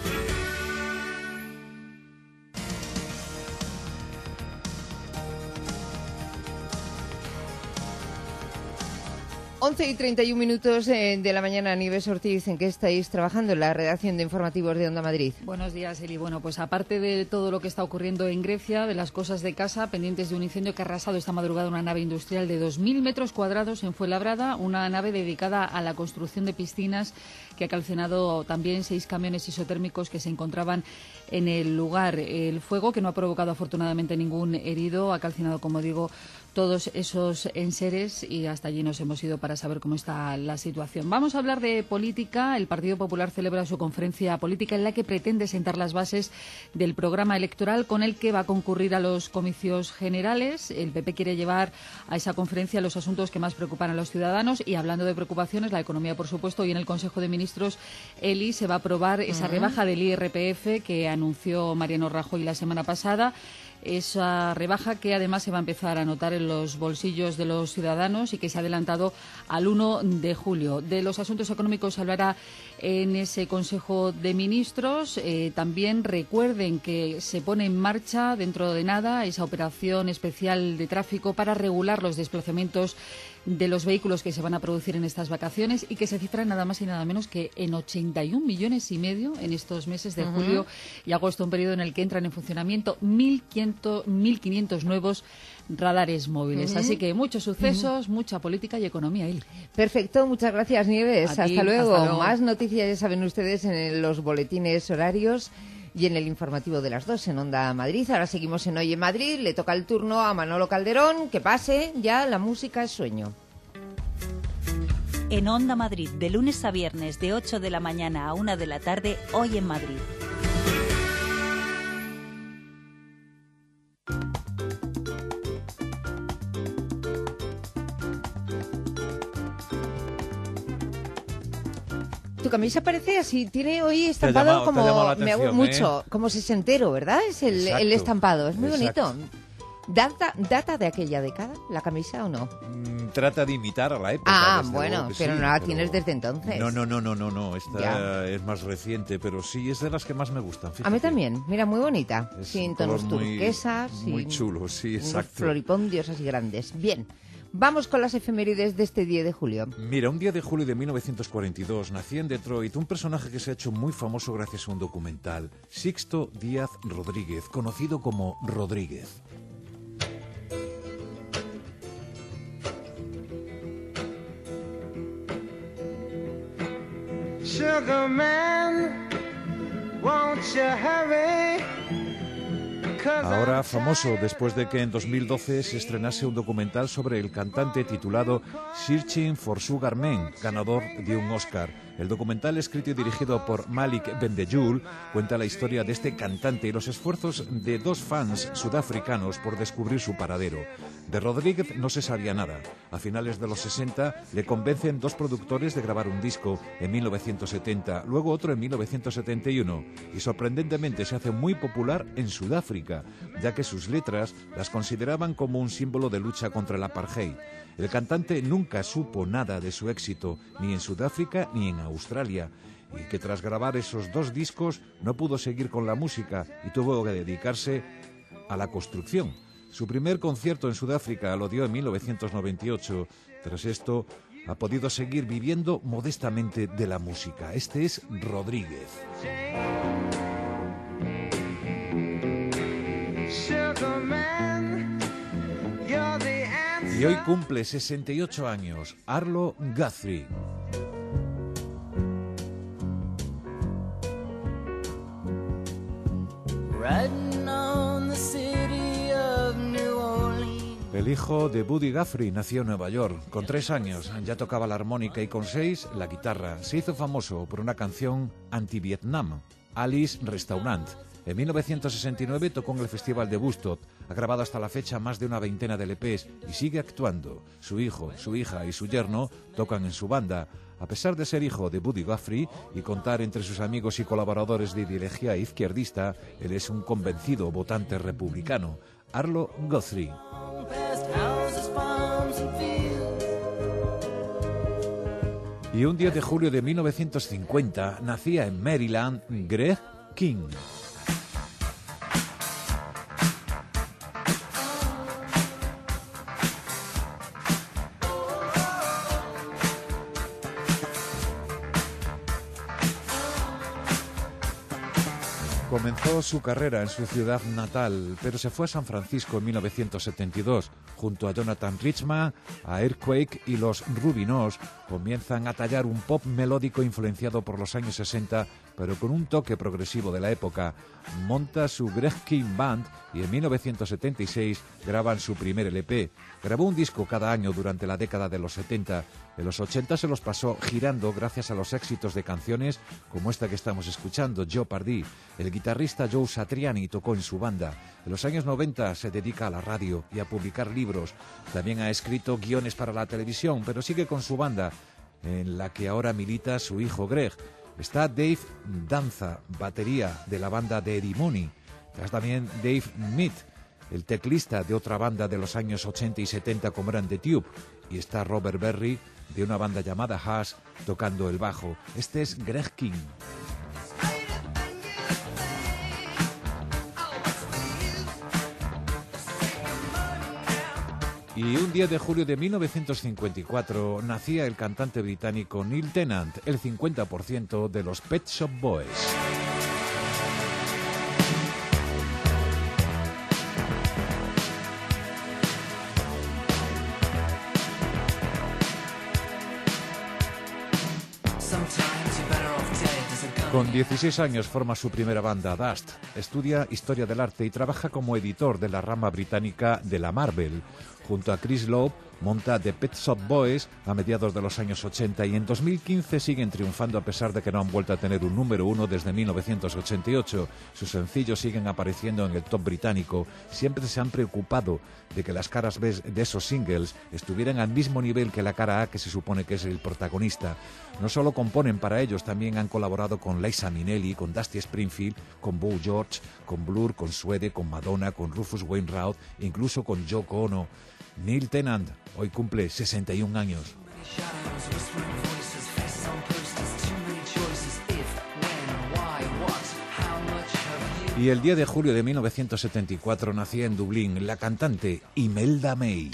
A: 11:31 de la mañana. Nieves Ortiz, ¿en qué estáis trabajando en la redacción de informativos de Onda Madrid?
O: Buenos días, Eli. Bueno, pues aparte de todo lo que está ocurriendo en Grecia, de las cosas de casa, pendientes de un incendio que ha arrasado esta madrugada una nave industrial de 2.000 metros cuadrados en Fuenlabrada, una nave dedicada a la construcción de piscinas que ha calcinado también 6 camiones isotérmicos que se encontraban en el lugar. El fuego, que no ha provocado afortunadamente ningún herido, ha calcinado, como digo, todos esos enseres y hasta allí nos hemos ido para saber cómo está la situación. Vamos a hablar de política. El Partido Popular celebra su conferencia política en la que pretende sentar las bases del programa electoral con el que va a concurrir a los comicios generales. El PP quiere llevar a esa conferencia los asuntos que más preocupan a los ciudadanos y, hablando de preocupaciones, la economía, por supuesto. Y en el Consejo de Ministros, Eli, se va a aprobar esa rebaja del IRPF que anunció Mariano Rajoy la semana pasada. Esa rebaja que además se va a empezar a notar en los bolsillos de los ciudadanos y que se ha adelantado al 1 de julio. De los asuntos económicos se hablará en ese Consejo de Ministros. También recuerden que se pone en marcha dentro de nada esa operación especial de tráfico para regular los desplazamientos de los vehículos que se van a producir en estas vacaciones y que se cifra nada más y nada menos que en 81,5 millones en estos meses de julio y agosto, un periodo en el que entran en funcionamiento 1.500 nuevos radares móviles. Así que muchos sucesos, mucha política y economía, Eli.
A: Perfecto, muchas gracias, Nieves.
O: Hasta
A: hasta luego.
O: luego.
A: Más noticias, ya saben ustedes, en los boletines horarios y en el informativo de las 2 en Onda Madrid. Ahora seguimos en Hoy en Madrid. Le toca el turno a Manolo Calderón. Que pase, ya la música es sueño.
P: En Onda Madrid, de lunes a viernes, de 8 de la mañana a 1 de la tarde, Hoy en Madrid.
A: Tu camisa parece así, tiene hoy estampado como me hago mucho, como sesentero, ¿verdad? Es el estampado, es muy bonito. ¿Data de aquella década la camisa o no?
Q: Trata de imitar a la época.
A: Bueno, pero sí, no la tienes desde entonces.
Q: No. Esta es más reciente, pero sí es de las que más me gustan. Fíjate.
A: A mí también. Mira, muy bonita. Sin tonos turquesas.
Q: Muy chulo, sí, exacto.
A: Floripondios así grandes. Bien. Vamos con las efemérides de este 10 de julio.
Q: Mira, un 10 de julio de 1942 nacía en Detroit un personaje que se ha hecho muy famoso gracias a un documental, Sixto Díaz Rodríguez, conocido como Rodríguez.
R: Sugar man, won't you hurry?
Q: Ahora famoso después de que en 2012 se estrenase un documental sobre el cantante titulado Searching for Sugar Man, ganador de un Oscar. El documental, escrito y dirigido por Malik Bendejul, cuenta la historia de este cantante y los esfuerzos de dos fans sudafricanos por descubrir su paradero. De Rodríguez no se sabía nada. A finales de los 60 le convencen dos productores de grabar un disco en 1970, luego otro en 1971, y sorprendentemente se hace muy popular en Sudáfrica, ya que sus letras las consideraban como un símbolo de lucha contra el apartheid. El cantante nunca supo nada de su éxito, ni en Sudáfrica ni en Australia, y que tras grabar esos dos discos no pudo seguir con la música y tuvo que dedicarse a la construcción. Su primer concierto en Sudáfrica lo dio en 1998. Tras esto, ha podido seguir viviendo modestamente de la música. Este es Rodríguez. Y hoy cumple 68 años, Arlo Guthrie. El hijo de Buddy Guthrie nació en Nueva York. Con 3 años ya tocaba la armónica y con 6 la guitarra. Se hizo famoso por una canción anti-Vietnam, Alice Restaurant. En 1969 tocó en el Festival de Woodstock. Ha grabado hasta la fecha más de una veintena de LPs y sigue actuando. Su hijo, su hija y su yerno tocan en su banda. A pesar de ser hijo de Buddy Guthrie y contar entre sus amigos y colaboradores de ideología izquierdista, él es un convencido votante republicano. Arlo Guthrie. Y un 10 de julio de 1950 nacía en Maryland Greg King. Comenzó su carrera en su ciudad natal, pero se fue a San Francisco en 1972. Junto a Jonathan Richman, a Earthquake y los Rubinos, comienzan a tallar un pop melódico influenciado por los años 60, pero con un toque progresivo de la época. Monta su Greg King Band y en 1976 graban su primer LP. Grabó un disco cada año durante la década de los 70. En los 80 se los pasó girando gracias a los éxitos de canciones como esta que estamos escuchando, Jeopardy. El guitarrista Joe Satriani tocó en su banda. En los años 90 se dedica a la radio y a publicar libros. También ha escrito guiones para la televisión, pero sigue con su banda, en la que ahora milita su hijo Greg. Está Dave Danza, batería de la banda de Eddie Money. Está también Dave Mead, el teclista de otra banda de los años 80 y 70 como eran The Tube. Y está Robert Berry, de una banda llamada Hash, tocando el bajo. Este es Greg King. Y un 10 de julio de 1954 nacía el cantante británico Neil Tennant, el 50% de los Pet Shop Boys. Con 16 años forma su primera banda, Dust. Estudia Historia del Arte y trabaja como editor de la rama británica de la Marvel. Junto a Chris Lowe monta The Pet Shop Boys a mediados de los años 80 y en 2015 siguen triunfando a pesar de que no han vuelto a tener un número 1 desde 1988. Sus sencillos siguen apareciendo en el top británico. Siempre se han preocupado de que las caras B de esos singles estuvieran al mismo nivel que la cara A, que se supone que es el protagonista. No solo componen para ellos, también han colaborado con Liza Minnelli, con Dusty Springfield, con Boy George, con Blur, con Suede, con Madonna, con Rufus Wainwright, incluso con Yoko Ono. Neil Tennant hoy cumple 61 años. Y el 10 de julio de 1974 nacía en Dublín la cantante Imelda May.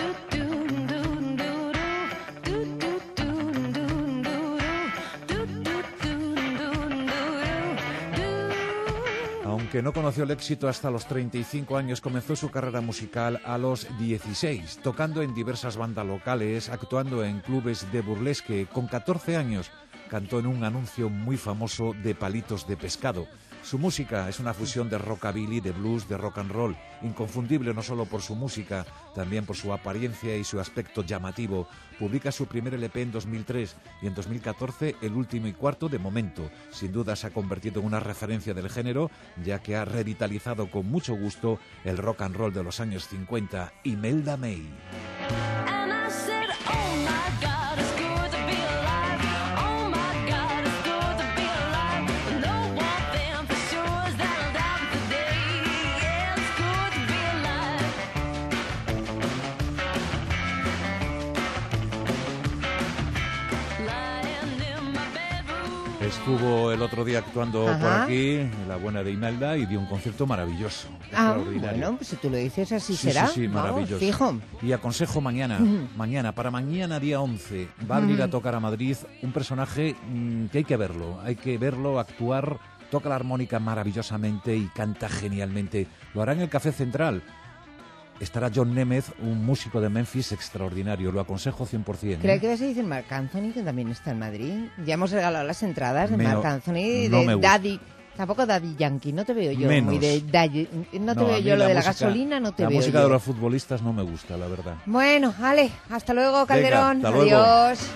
Q: Aunque no conoció el éxito hasta los 35 años, comenzó su carrera musical a los 16, tocando en diversas bandas locales, actuando en clubes de burlesque. Con 14 años cantó en un anuncio muy famoso de palitos de pescado. Su música es una fusión de rockabilly, de blues, de rock and roll, inconfundible no solo por su música, también por su apariencia y su aspecto llamativo. Publica su primer LP en 2003 y en 2014 el último y cuarto de momento. Sin duda se ha convertido en una referencia del género, ya que ha revitalizado con mucho gusto el rock and roll de los años 50, Imelda May. Estuvo el otro día actuando por aquí, la buena de Imelda, y dio un concierto maravilloso.
A: Bueno, pues si tú lo dices así será.
Q: Sí, maravilloso.
A: Fijo.
Q: Y aconsejo mañana, para mañana día 11, va a venir a tocar a Madrid un personaje que hay que verlo actuar, toca la armónica maravillosamente y canta genialmente. Lo hará en el Café Central. Estará John Nemeth, un músico de Memphis extraordinario. Lo aconsejo 100%.
A: Creo que vas a decir Marc Anthony, que también está en Madrid. Ya hemos regalado las entradas de Marc Anthony, no de Daddy. Tampoco Daddy Yankee, no te veo yo muy de Daddy. No te veo yo lo de la gasolina, no te veo yo.
Q: La música de los futbolistas no me gusta, la verdad.
A: Bueno, vale, hasta luego, Calderón.
Q: Venga, hasta luego.
A: Adiós.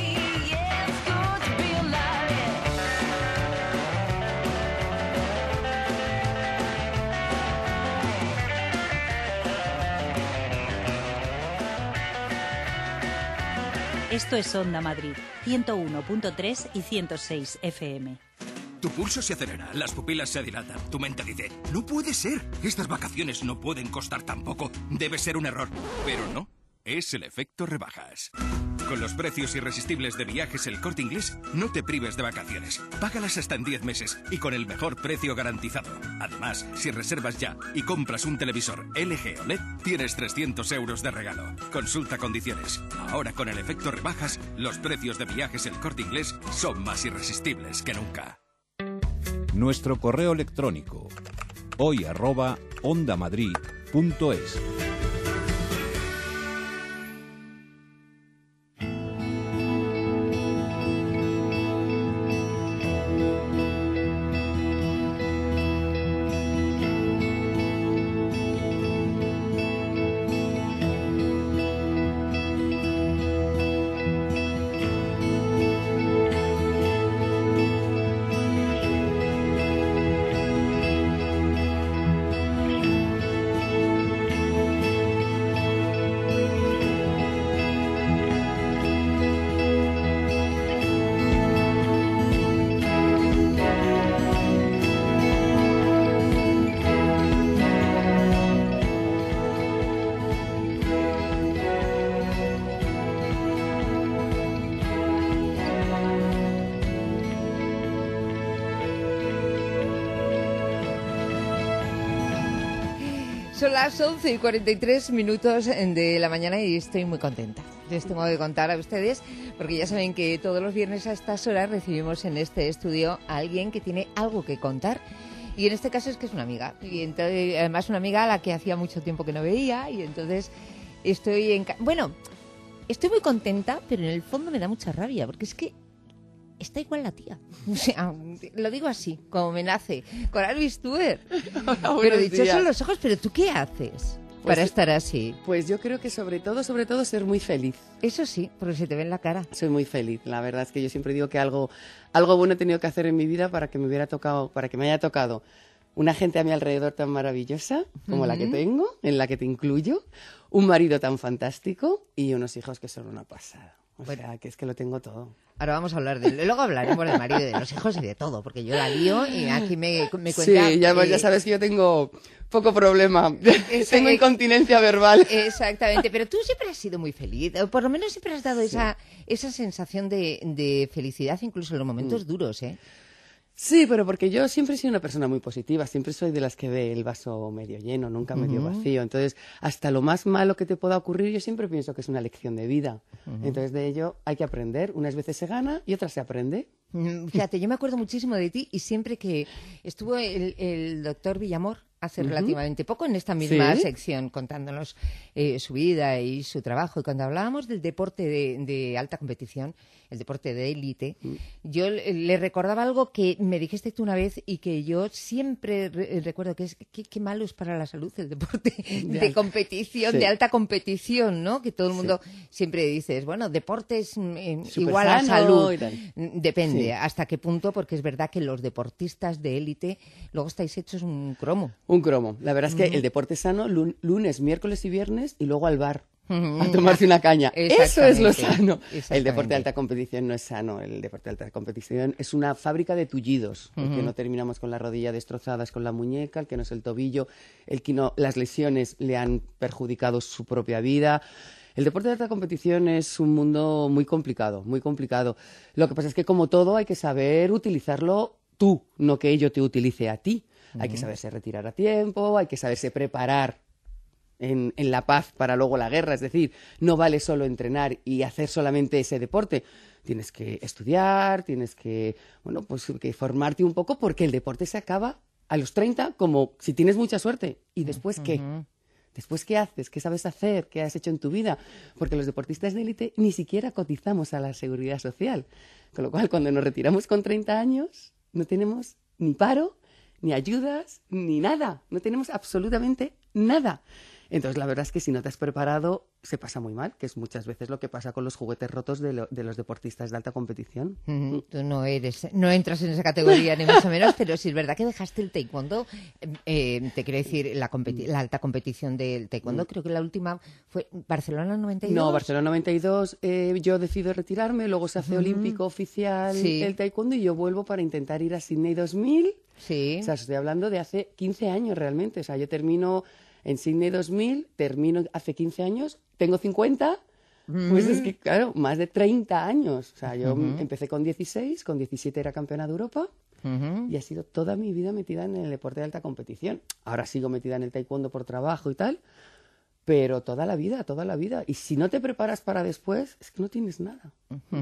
P: Esto es Onda Madrid, 101.3 y 106 FM.
L: Tu pulso se acelera, las pupilas se dilatan, tu mente dice, no puede ser, estas vacaciones no pueden costar tan poco, debe ser un error. Pero no, es el efecto rebajas. Con los precios irresistibles de Viajes El Corte Inglés, no te prives de vacaciones. Págalas hasta en 10 meses y con el mejor precio garantizado. Además, si reservas ya y compras un televisor LG OLED, tienes 300 euros de regalo. Consulta condiciones. Ahora con el efecto rebajas, los precios de Viajes El Corte Inglés son más irresistibles que nunca.
I: Nuestro correo electrónico hoy@ondamadrid.es.
A: Son las 11:43 de la mañana y estoy muy contenta. Les tengo que contar a ustedes, porque ya saben que todos los viernes a estas horas recibimos en este estudio a alguien que tiene algo que contar. Y en este caso es que es una amiga. Y entonces, además una amiga a la que hacía mucho tiempo que no veía. Y entonces estoy muy contenta, pero en el fondo me da mucha rabia, porque es que está igual la tía. O sea, lo digo así, como me nace. Con Alvis Tuer. Pero dicho son los ojos, ¿pero tú qué haces? para estar así?
S: Pues yo creo que sobre todo ser muy feliz.
A: Eso sí, porque se te ve en la cara.
S: Soy muy feliz. La verdad es que yo siempre digo que algo bueno he tenido que hacer en mi vida para que me haya tocado una gente a mi alrededor tan maravillosa como la que tengo, en la que te incluyo, un marido tan fantástico y unos hijos que son una pasada. O sea, que es que lo tengo todo.
A: Ahora vamos a hablar luego hablaremos del marido, de los hijos y de todo, porque yo la lío y aquí me cuenta...
S: Sí, ya sabes que yo tengo poco problema, tengo incontinencia verbal.
A: Exactamente, pero tú siempre has sido muy feliz, o por lo menos siempre has dado esa sensación de felicidad, incluso en los momentos duros, ¿eh?
S: Sí, pero porque yo siempre he sido una persona muy positiva, siempre soy de las que ve el vaso medio lleno, nunca medio vacío. Entonces, hasta lo más malo que te pueda ocurrir, yo siempre pienso que es una lección de vida. Entonces, de ello hay que aprender. Unas veces se gana y otras se aprende.
A: Fíjate, yo me acuerdo muchísimo de ti y siempre que estuvo el doctor Villamor hace relativamente poco en esta misma sección contándonos su vida y su trabajo, y cuando hablábamos del deporte de alta competición, el deporte de élite, yo le recordaba algo que me dijiste tú una vez y que yo siempre recuerdo, que es qué malo es para la salud el deporte de competición, de alta competición, ¿no? Que todo el mundo siempre dices, bueno, deporte es igual a salud. Depende hasta qué punto, porque es verdad que los deportistas de élite luego estáis hechos un cromo.
S: Un cromo. La verdad es que el deporte sano, lunes, miércoles y viernes, y luego al bar a tomarse una caña. Eso es lo sano. El deporte de alta competición no es sano. El deporte de alta competición es una fábrica de tullidos, porque no terminamos con la rodilla destrozadas, con la muñeca, el que no es el tobillo, el que no, las lesiones le han perjudicado su propia vida. El deporte de alta competición es un mundo muy complicado, muy complicado. Lo que pasa es que, como todo, hay que saber utilizarlo tú, no que ello te utilice a ti. Hay que saberse retirar a tiempo, hay que saberse preparar en la paz para luego la guerra. Es decir, no vale solo entrenar y hacer solamente ese deporte. Tienes que estudiar, tienes que, bueno, pues que formarte un poco, porque el deporte se acaba a los 30, como si tienes mucha suerte. ¿Y después qué? ¿Después qué haces? ¿Qué sabes hacer? ¿Qué has hecho en tu vida? Porque los deportistas de élite ni siquiera cotizamos a la Seguridad Social. Con lo cual, cuando nos retiramos con 30 años, no tenemos ni paro, ni ayudas, ni nada. No tenemos absolutamente nada. Entonces, la verdad es que si no te has preparado, se pasa muy mal, que es muchas veces lo que pasa con los juguetes rotos de los deportistas de alta competición.
A: Tú no entras en esa categoría, ni más o menos, pero sí es verdad que dejaste el taekwondo. Te quiero decir, la alta competición del taekwondo, creo que la última fue Barcelona 92.
S: No, Barcelona 92, yo decido retirarme, luego se hace olímpico oficial el taekwondo y yo vuelvo para intentar ir a Sydney 2000.
A: Sí.
S: O sea, estoy hablando de hace 15 años realmente. O sea, yo termino en Sydney 2000, termino hace 15 años, tengo 50, pues es que, claro, más de 30 años. O sea, yo empecé con 16, con 17 era campeona de Europa y ha sido toda mi vida metida en el deporte de alta competición. Ahora sigo metida en el taekwondo por trabajo y tal, pero toda la vida, toda la vida. Y si no te preparas para después, es que no tienes nada.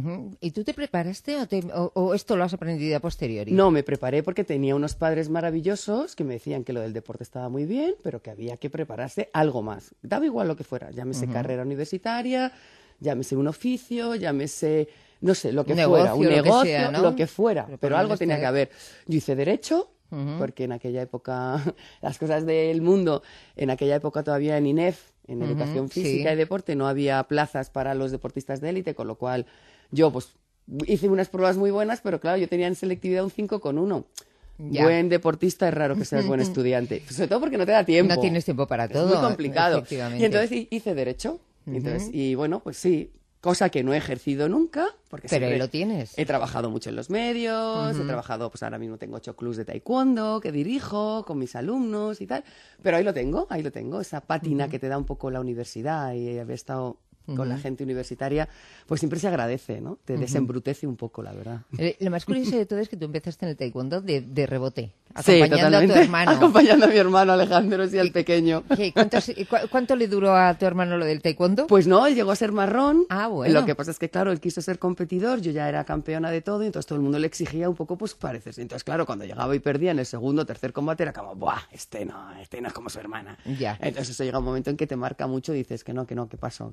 A: ¿Y tú te preparaste o esto lo has aprendido a posteriori?
S: No, me preparé porque tenía unos padres maravillosos que me decían que lo del deporte estaba muy bien, pero que había que prepararse algo más. Daba igual lo que fuera, llámese carrera universitaria, llámese un oficio, llámese, no sé, lo que fuera, un negocio, sea, ¿no? Lo que fuera, pero algo tenía que haber. Yo hice Derecho, porque en aquella época, las cosas del mundo, en aquella época todavía en INEF, en Educación Física y Deporte, no había plazas para los deportistas de élite, con lo cual yo pues hice unas pruebas muy buenas, pero claro, yo tenía en selectividad un 5,1. Buen deportista es raro que seas buen estudiante, sobre todo porque no te da tiempo.
A: No tienes tiempo para todo.
S: Es muy complicado. Y entonces hice Derecho. Entonces, y bueno, pues sí, cosa que no he ejercido nunca, porque
A: pero ahí lo tienes.
S: He trabajado mucho en los medios, he trabajado, pues ahora mismo tengo 8 clubs de taekwondo que dirijo con mis alumnos y tal, pero ahí lo tengo, esa pátina que te da un poco la universidad y haber estado con la gente universitaria, pues siempre se agradece, ¿no? Te desembrutece un poco, la verdad.
A: Lo más curioso de todo es que tú empezaste en el taekwondo de rebote, acompañando a tu hermano.
S: Acompañando a mi hermano Alejandro, sí, al pequeño.
A: ¿Cuánto le duró a tu hermano lo del taekwondo?
S: Pues no, él llegó a ser marrón.
A: Ah, bueno.
S: Lo que pasa es que, claro, él quiso ser competidor, yo ya era campeona de todo, y entonces todo el mundo le exigía un poco, pues pareces. Entonces, claro, cuando llegaba y perdía en el segundo o tercer combate, era como, ¡buah! Este no es como su hermana.
A: Ya.
S: Entonces eso llega un momento en que te marca mucho y dices que no, ¿qué pasó?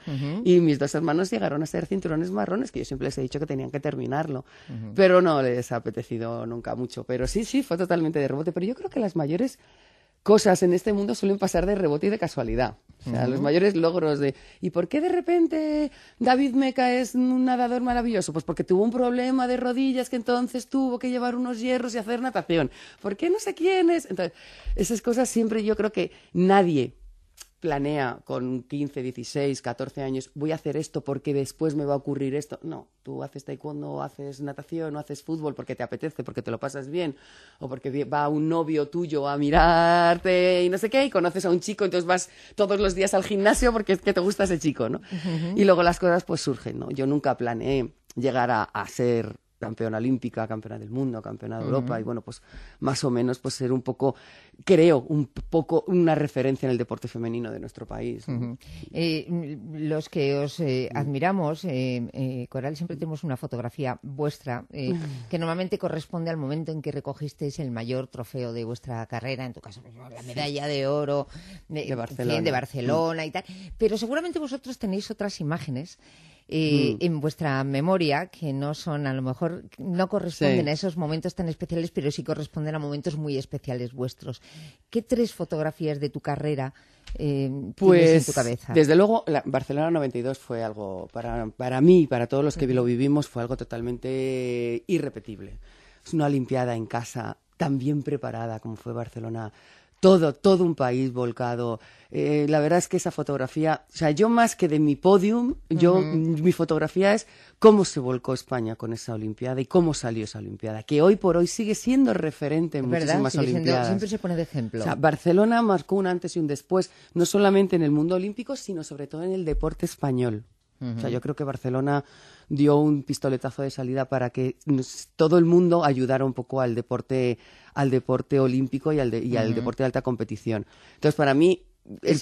S: Y mis 2 hermanos llegaron a ser cinturones marrones, que yo siempre les he dicho que tenían que terminarlo. Pero no les ha apetecido nunca mucho. Pero sí, fue totalmente de rebote. Pero yo creo que las mayores cosas en este mundo suelen pasar de rebote y de casualidad. O sea, los mayores logros de... ¿Y por qué de repente David Meca es un nadador maravilloso? Pues porque tuvo un problema de rodillas que entonces tuvo que llevar unos hierros y hacer natación. ¿Por qué no sé quién es? Entonces, esas cosas siempre yo creo que nadie planea con 15, 16, 14 años, voy a hacer esto porque después me va a ocurrir esto. No, tú haces taekwondo, haces natación, o haces fútbol porque te apetece, porque te lo pasas bien, o porque va un novio tuyo a mirarte y no sé qué, y conoces a un chico, entonces vas todos los días al gimnasio porque es que te gusta ese chico, ¿no? Y luego las cosas pues surgen, ¿no? Yo nunca planeé llegar a ser campeona olímpica, campeona del mundo, campeona de Europa, y bueno, pues más o menos pues ser un poco, creo, un poco una referencia en el deporte femenino de nuestro país, ¿no?
A: Los que os admiramos, Coral, siempre tenemos una fotografía vuestra que normalmente corresponde al momento en que recogisteis el mayor trofeo de vuestra carrera, en tu caso la medalla de oro de Barcelona y tal, pero seguramente vosotros tenéis otras imágenes en vuestra memoria que no son, a lo mejor, no corresponden a esos momentos tan especiales, pero sí corresponden a momentos muy especiales vuestros. ¿Qué 3 fotografías de tu carrera tienes en tu cabeza?
S: Desde luego, Barcelona 92 fue algo, para mí, para todos los que lo vivimos, fue algo totalmente irrepetible. Es una Olimpiada en casa tan bien preparada como fue Barcelona. Todo un país volcado. La verdad es que esa fotografía, o sea, yo más que de mi podium, mi fotografía es cómo se volcó España con esa Olimpiada y cómo salió esa Olimpiada, que hoy por hoy sigue siendo referente en muchísimas Olimpiadas.
A: Siempre se pone de ejemplo.
S: O sea, Barcelona marcó un antes y un después, no solamente en el mundo olímpico, sino sobre todo en el deporte español. O sea, yo creo que Barcelona dio un pistoletazo de salida para que todo el mundo ayudara un poco al deporte olímpico y al deporte de alta competición. Entonces, para mí, el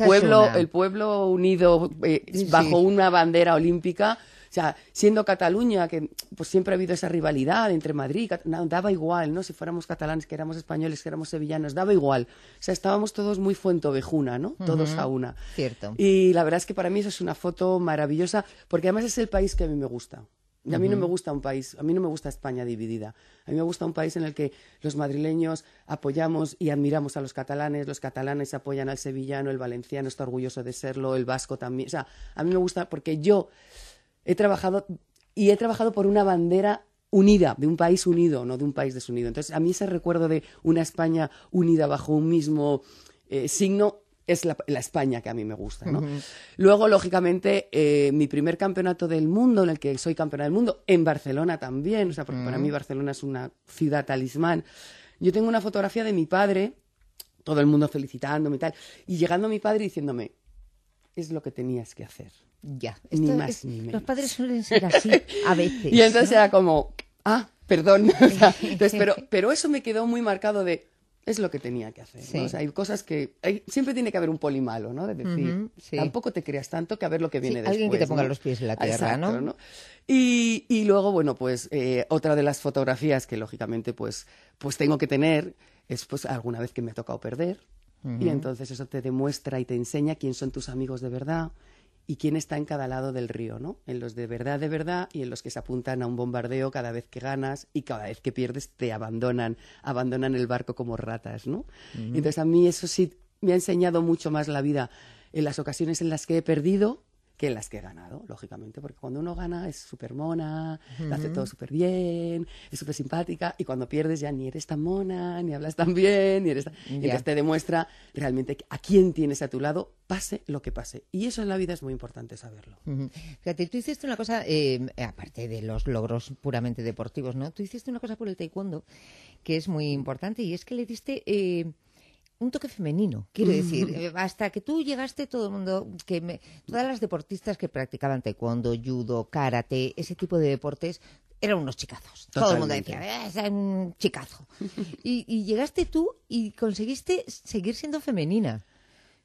S: pueblo unido bajo una bandera olímpica, o sea, siendo Cataluña, que pues siempre ha habido esa rivalidad entre Madrid, daba igual, ¿no? Si fuéramos catalanes, que éramos españoles, que éramos sevillanos, daba igual. O sea, estábamos todos muy fuentovejuna, ¿no? Todos a una.
A: Cierto.
S: Y la verdad es que para mí eso es una foto maravillosa, porque además es el país que a mí me gusta. Y a mí no me gusta un país, a mí no me gusta España dividida. A mí me gusta un país en el que los madrileños apoyamos y admiramos a los catalanes apoyan al sevillano, el valenciano está orgulloso de serlo, el vasco también. O sea, a mí me gusta porque yo he trabajado por una bandera unida, de un país unido, no de un país desunido. Entonces, a mí ese recuerdo de una España unida bajo un mismo signo es la España que a mí me gusta, ¿no? Luego, lógicamente, mi primer campeonato del mundo, en el que soy campeona del mundo, en Barcelona también, o sea, porque para mí Barcelona es una ciudad talismán. Yo tengo una fotografía de mi padre, todo el mundo felicitándome y tal, y llegando a mi padre diciéndome, es lo que tenías que hacer.
A: Ya,
S: ni más ni menos.
A: Los padres suelen ser así a veces.
S: Y entonces era como, perdón. O sea, entonces, pero eso me quedó muy marcado de, es lo que tenía que hacer, ¿no? O sea, hay cosas que... siempre tiene que haber un poli malo, ¿no? De decir, tampoco te creas tanto que a ver lo que viene después.
A: Alguien que te ponga
S: ¿no?
A: los pies en la tierra,
S: exacto, ¿no? Y luego, bueno, pues otra de las fotografías que lógicamente pues tengo que tener es pues alguna vez que me ha tocado perder. Y entonces eso te demuestra y te enseña quién son tus amigos de verdad y quién está en cada lado del río, ¿no? En los de verdad y en los que se apuntan a un bombardeo cada vez que ganas y cada vez que pierdes te abandonan el barco como ratas, ¿no? Y entonces a mí eso sí me ha enseñado mucho más la vida en las ocasiones en las que he perdido que en las que he ganado, lógicamente, porque cuando uno gana es súper mona, lo hace todo súper bien, es súper simpática, y cuando pierdes ya ni eres tan mona, ni hablas tan bien, y entonces te demuestra realmente a quién tienes a tu lado, pase lo que pase. Y eso en la vida es muy importante saberlo.
A: Fíjate, tú hiciste una cosa, aparte de los logros puramente deportivos, ¿no? Tú hiciste una cosa por el taekwondo que es muy importante, y es que le diste... un toque femenino, quiero decir, hasta que tú llegaste todo el mundo, todas las deportistas que practicaban taekwondo, judo, karate, ese tipo de deportes, eran unos chicazos. Totalmente. Todo el mundo decía, es un chicazo. y llegaste tú y conseguiste seguir siendo femenina.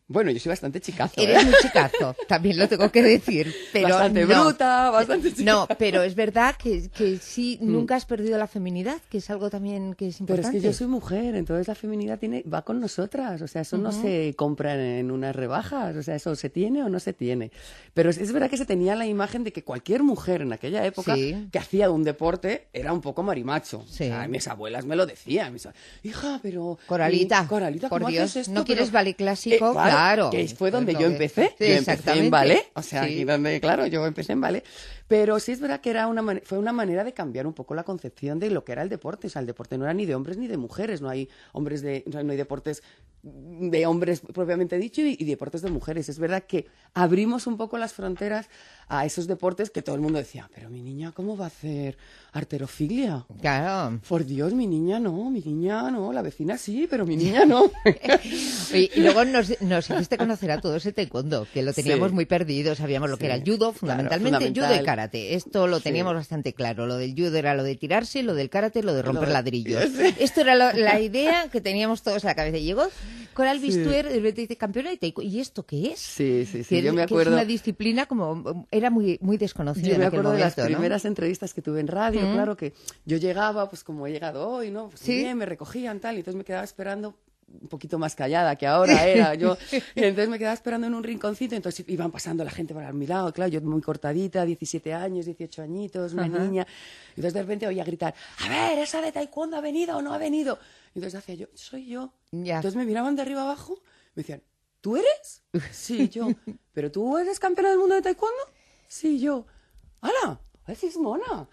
S: Bueno, yo soy bastante chicazo.
A: Eres muy chicazo, también lo tengo que decir. Pero
S: bastante bruta, bastante chicazo.
A: No, pero es verdad que sí, nunca has perdido la feminidad, que es algo también que es importante.
S: Pero es que yo soy mujer, entonces la feminidad va con nosotras. O sea, eso no se compra en unas rebajas. O sea, eso se tiene o no se tiene. Pero es verdad que se tenía la imagen de que cualquier mujer en aquella época que hacía un deporte era un poco marimacho. Sí. O sea, mis abuelas me lo decían. Hija, pero...
A: Coralita,
S: por
A: Dios,
S: esto?
A: ¿no quieres ballet clásico?
S: Claro, que fue donde yo empecé.
A: Sí,
S: yo empecé en ballet, o sea, aquí donde, claro, yo empecé en ballet. Pero sí es verdad que fue una manera de cambiar un poco la concepción de lo que era el deporte. O sea, el deporte no era ni de hombres ni de mujeres. No hay deportes de hombres propiamente dicho y deportes de mujeres. Es verdad que abrimos un poco las fronteras a esos deportes que todo el mundo decía, pero mi niña, ¿cómo va a hacer halterofilia?
A: Claro.
S: Por Dios, mi niña no, la vecina sí, pero mi niña no.
A: Y luego nos hiciste conocer a todos el taekwondo, que lo teníamos muy perdido, sabíamos lo que era el judo, fundamentalmente judo y karate. Esto lo teníamos bastante claro. Lo del judo era lo de tirarse, lo del karate, lo de romper ladrillos. Esto era la idea que teníamos todos en la cabeza. Y llegó Coral Bistuer, campeona de taekwondo. ¿Y esto qué es?
S: Sí, yo me acuerdo.
A: Que es una disciplina como... Era muy conocida.
S: Yo me acuerdo
A: momento,
S: de las primeras entrevistas que tuve en radio, claro, que yo llegaba, pues como he llegado hoy, ¿no? Pues bien, me recogían tal, y entonces me quedaba esperando un poquito más callada que ahora era yo, y entonces me quedaba esperando en un rinconcito, entonces iban pasando la gente por mi lado, claro, yo muy cortadita, 17 años, 18 añitos, una niña, y entonces de repente oía gritar, a ver, ¿esa de taekwondo ha venido o no ha venido? Y entonces hacía yo, soy yo. Entonces me miraban de arriba abajo, me decían, ¿tú eres? Sí, yo. ¿Pero tú eres campeona del mundo de taekwondo? Sí, yo. ¡Hala! ¡Sí es mona!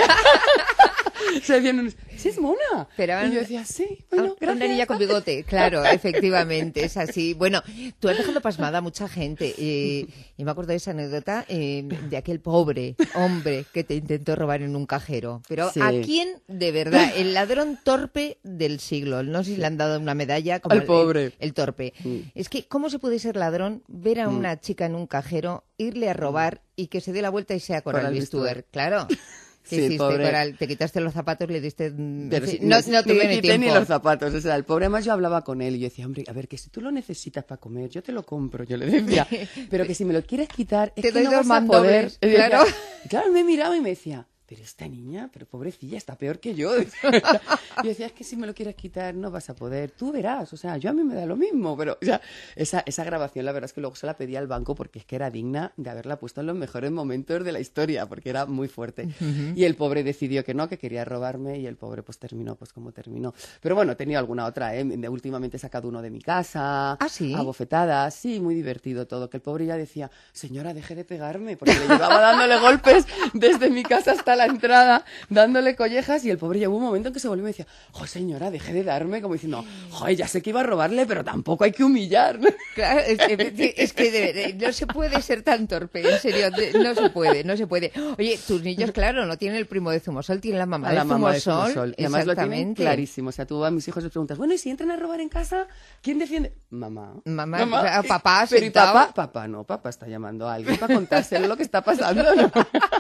S: Se decían, sí es mona.
A: Pero,
S: y yo decía, sí, bueno, gracias.
A: Una niña con bigote, claro, efectivamente, es así. Bueno, tú has dejado pasmada a mucha gente. Y me acuerdo de esa anécdota de aquel pobre hombre que te intentó robar en un cajero. Pero ¿a quién, de verdad, el ladrón torpe del siglo? No sé si le han dado una medalla como
S: al pobre.
A: El torpe. Es que, ¿cómo se puede ser ladrón, ver a una chica en un cajero, irle a robar y que se dé la vuelta y sea Coral Bistuer? Claro. ¿Qué hiciste, Coral? ¿Te quitaste los zapatos, le diste...? No tuve ni tiempo.
S: Ni los zapatos, o sea, el pobre, además yo hablaba con él y yo decía, hombre, a ver, que si tú lo necesitas para comer, yo te lo compro, yo le decía, pero que si me lo quieres quitar, es que no vas a poder.
A: Claro.
S: Claro, él me miraba y me decía, pero esta niña, pero pobrecilla, está peor que yo. Yo decía, es que si me lo quieres quitar no vas a poder, tú verás, o sea, yo a mí me da lo mismo, pero o sea, esa grabación la verdad es que luego se la pedí al banco porque es que era digna de haberla puesto en los mejores momentos de la historia, porque era muy fuerte. Y el pobre decidió que no, que quería robarme y el pobre pues terminó pues como terminó. Pero bueno, he tenido alguna otra, últimamente he sacado uno de mi casa, a bofetadas, sí, muy divertido todo, que el pobre ya decía, señora, deje de pegarme, porque le llevaba dándole golpes desde mi casa hasta la entrada, dándole collejas, y el pobre llegó un momento en que se volvió y me decía, jo, señora, deje de darme, como diciendo, joder, ya sé que iba a robarle, pero tampoco hay que humillar.
A: Claro, es que no se puede ser tan torpe, en serio, no se puede. Oye, tus niños, claro, no tienen el primo de Zumosol, tienen la mamá de Zumosol.
S: Y además lo tienen clarísimo, o sea, tú a mis hijos les preguntas, bueno, y si entran a robar en casa, ¿quién defiende? Mamá.
A: O sea, papá
S: pero
A: sentado.
S: Papá está llamando a alguien para contárselo lo que está pasando, ¿no?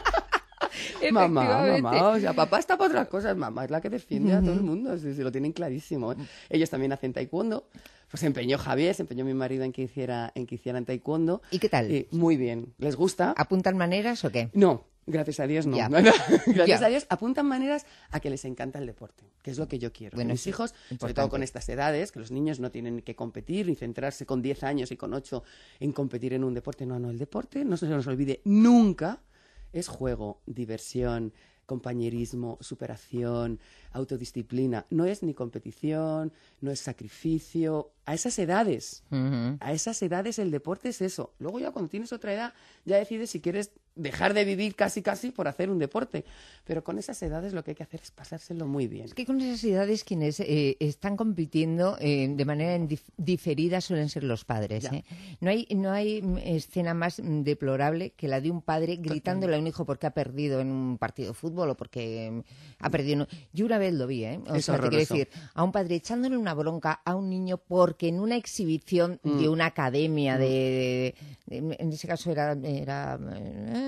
S: Mamá, o sea, papá está para otras cosas, mamá es la que defiende a todo el mundo, si lo tienen clarísimo. Ellos también hacen taekwondo, pues se empeñó mi marido en que hicieran taekwondo.
A: ¿Y qué tal?
S: Muy bien, ¿les gusta?
A: ¿Apuntan maneras o qué?
S: No, gracias a Dios no. Gracias a Dios apuntan maneras a que les encanta el deporte, que es lo que yo quiero. Bueno, mis hijos, sobre todo con estas edades, que los niños no tienen que competir ni centrarse con 10 años y con 8 en competir en un deporte. No, el deporte, no se nos olvide nunca, es juego, diversión, compañerismo, superación, autodisciplina. No es ni competición, no es sacrificio. A esas edades el deporte es eso. Luego ya cuando tienes otra edad ya decides si quieres dejar de vivir casi por hacer un deporte. Pero con esas edades lo que hay que hacer es pasárselo muy bien.
A: Es que con esas edades quienes están compitiendo de manera diferida suelen ser los padres. No hay escena más deplorable que la de un padre gritándole a un hijo porque ha perdido en un partido de fútbol o porque ha perdido. Yo una vez lo vi, o sea, te quiero decir, a un padre echándole una bronca a un niño porque en una exhibición de una academia en ese caso era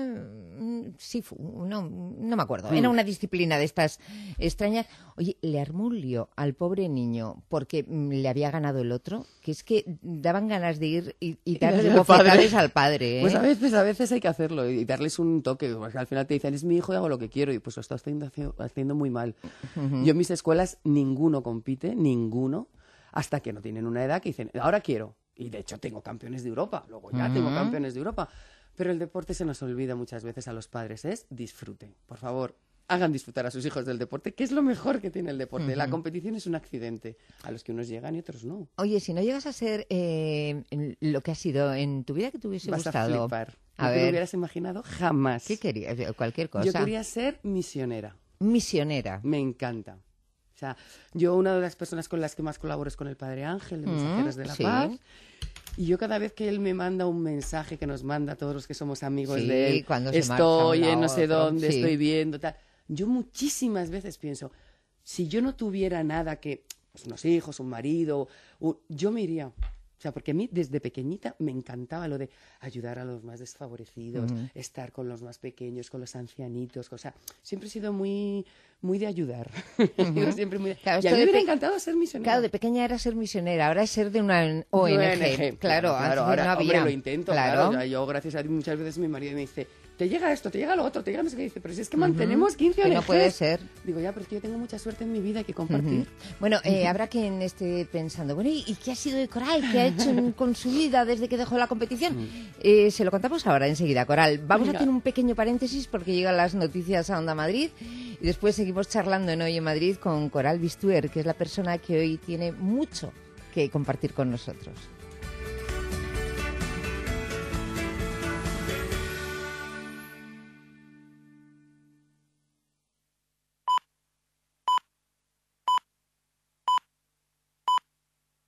A: Sifu, no me acuerdo. Era una disciplina de estas extrañas. Oye, le armó un lío al pobre niño porque le había ganado el otro, que es que daban ganas de ir y darle bofetadas al padre.
S: Pues a veces hay que hacerlo y darles un toque, porque al final te dicen, es mi hijo y hago lo que quiero, y pues lo está haciendo muy mal. Yo en mis escuelas ninguno compite, hasta que no tienen una edad que dicen, ahora quiero. Y de hecho tengo campeones de Europa, luego ya tengo campeones de Europa. Pero el deporte se nos olvida muchas veces a los padres, es disfruten. Por favor, hagan disfrutar a sus hijos del deporte, que es lo mejor que tiene el deporte. La competición es un accidente, a los que unos llegan y otros no.
A: Oye, si no llegas a ser lo que has sido en tu vida, que te hubiese gustado.
S: Vas a flipar. ¿No te lo hubieras imaginado? Jamás.
A: ¿Qué querías? Cualquier cosa.
S: Yo quería ser misionera.
A: Misionera.
S: Me encanta. O sea, yo una de las personas con las que más colaboro es con el Padre Ángel, de Mensajeros de la Paz. Y yo cada vez que él me manda un mensaje que nos manda a todos los que somos amigos de él, estoy en no sé dónde, estoy viendo, tal. Yo muchísimas veces pienso, si yo no tuviera nada que, pues unos hijos, un marido, yo me iría. O sea, porque a mí desde pequeñita me encantaba lo de ayudar a los más desfavorecidos, estar con los más pequeños, con los ancianitos, o sea, siempre he sido muy de ayudar. Siempre muy
A: claro,
S: y a mí me hubiera encantado ser misionera.
A: Claro, de pequeña era ser misionera, ahora es ser de una ONG. Claro,
S: ahora
A: no había.
S: hombre, lo intento, claro. Yo, gracias a Dios, muchas veces mi marido me dice, te llega esto, te llega lo otro, te llega no sé qué, dice, pero si es que mantenemos 15 ONGs.
A: No puede ser.
S: Digo, ya, pero es que yo tengo mucha suerte en mi vida, hay que compartir.
A: Bueno, habrá quien esté pensando, bueno, ¿y qué ha sido de Coral? ¿Qué ha hecho con su vida desde que dejó la competición? Se lo contamos ahora enseguida, Coral. Vamos a hacer un pequeño paréntesis porque llegan las noticias a Onda Madrid y después seguimos charlando en Hoy en Madrid con Coral Bistuer, que es la persona que hoy tiene mucho que compartir con nosotros.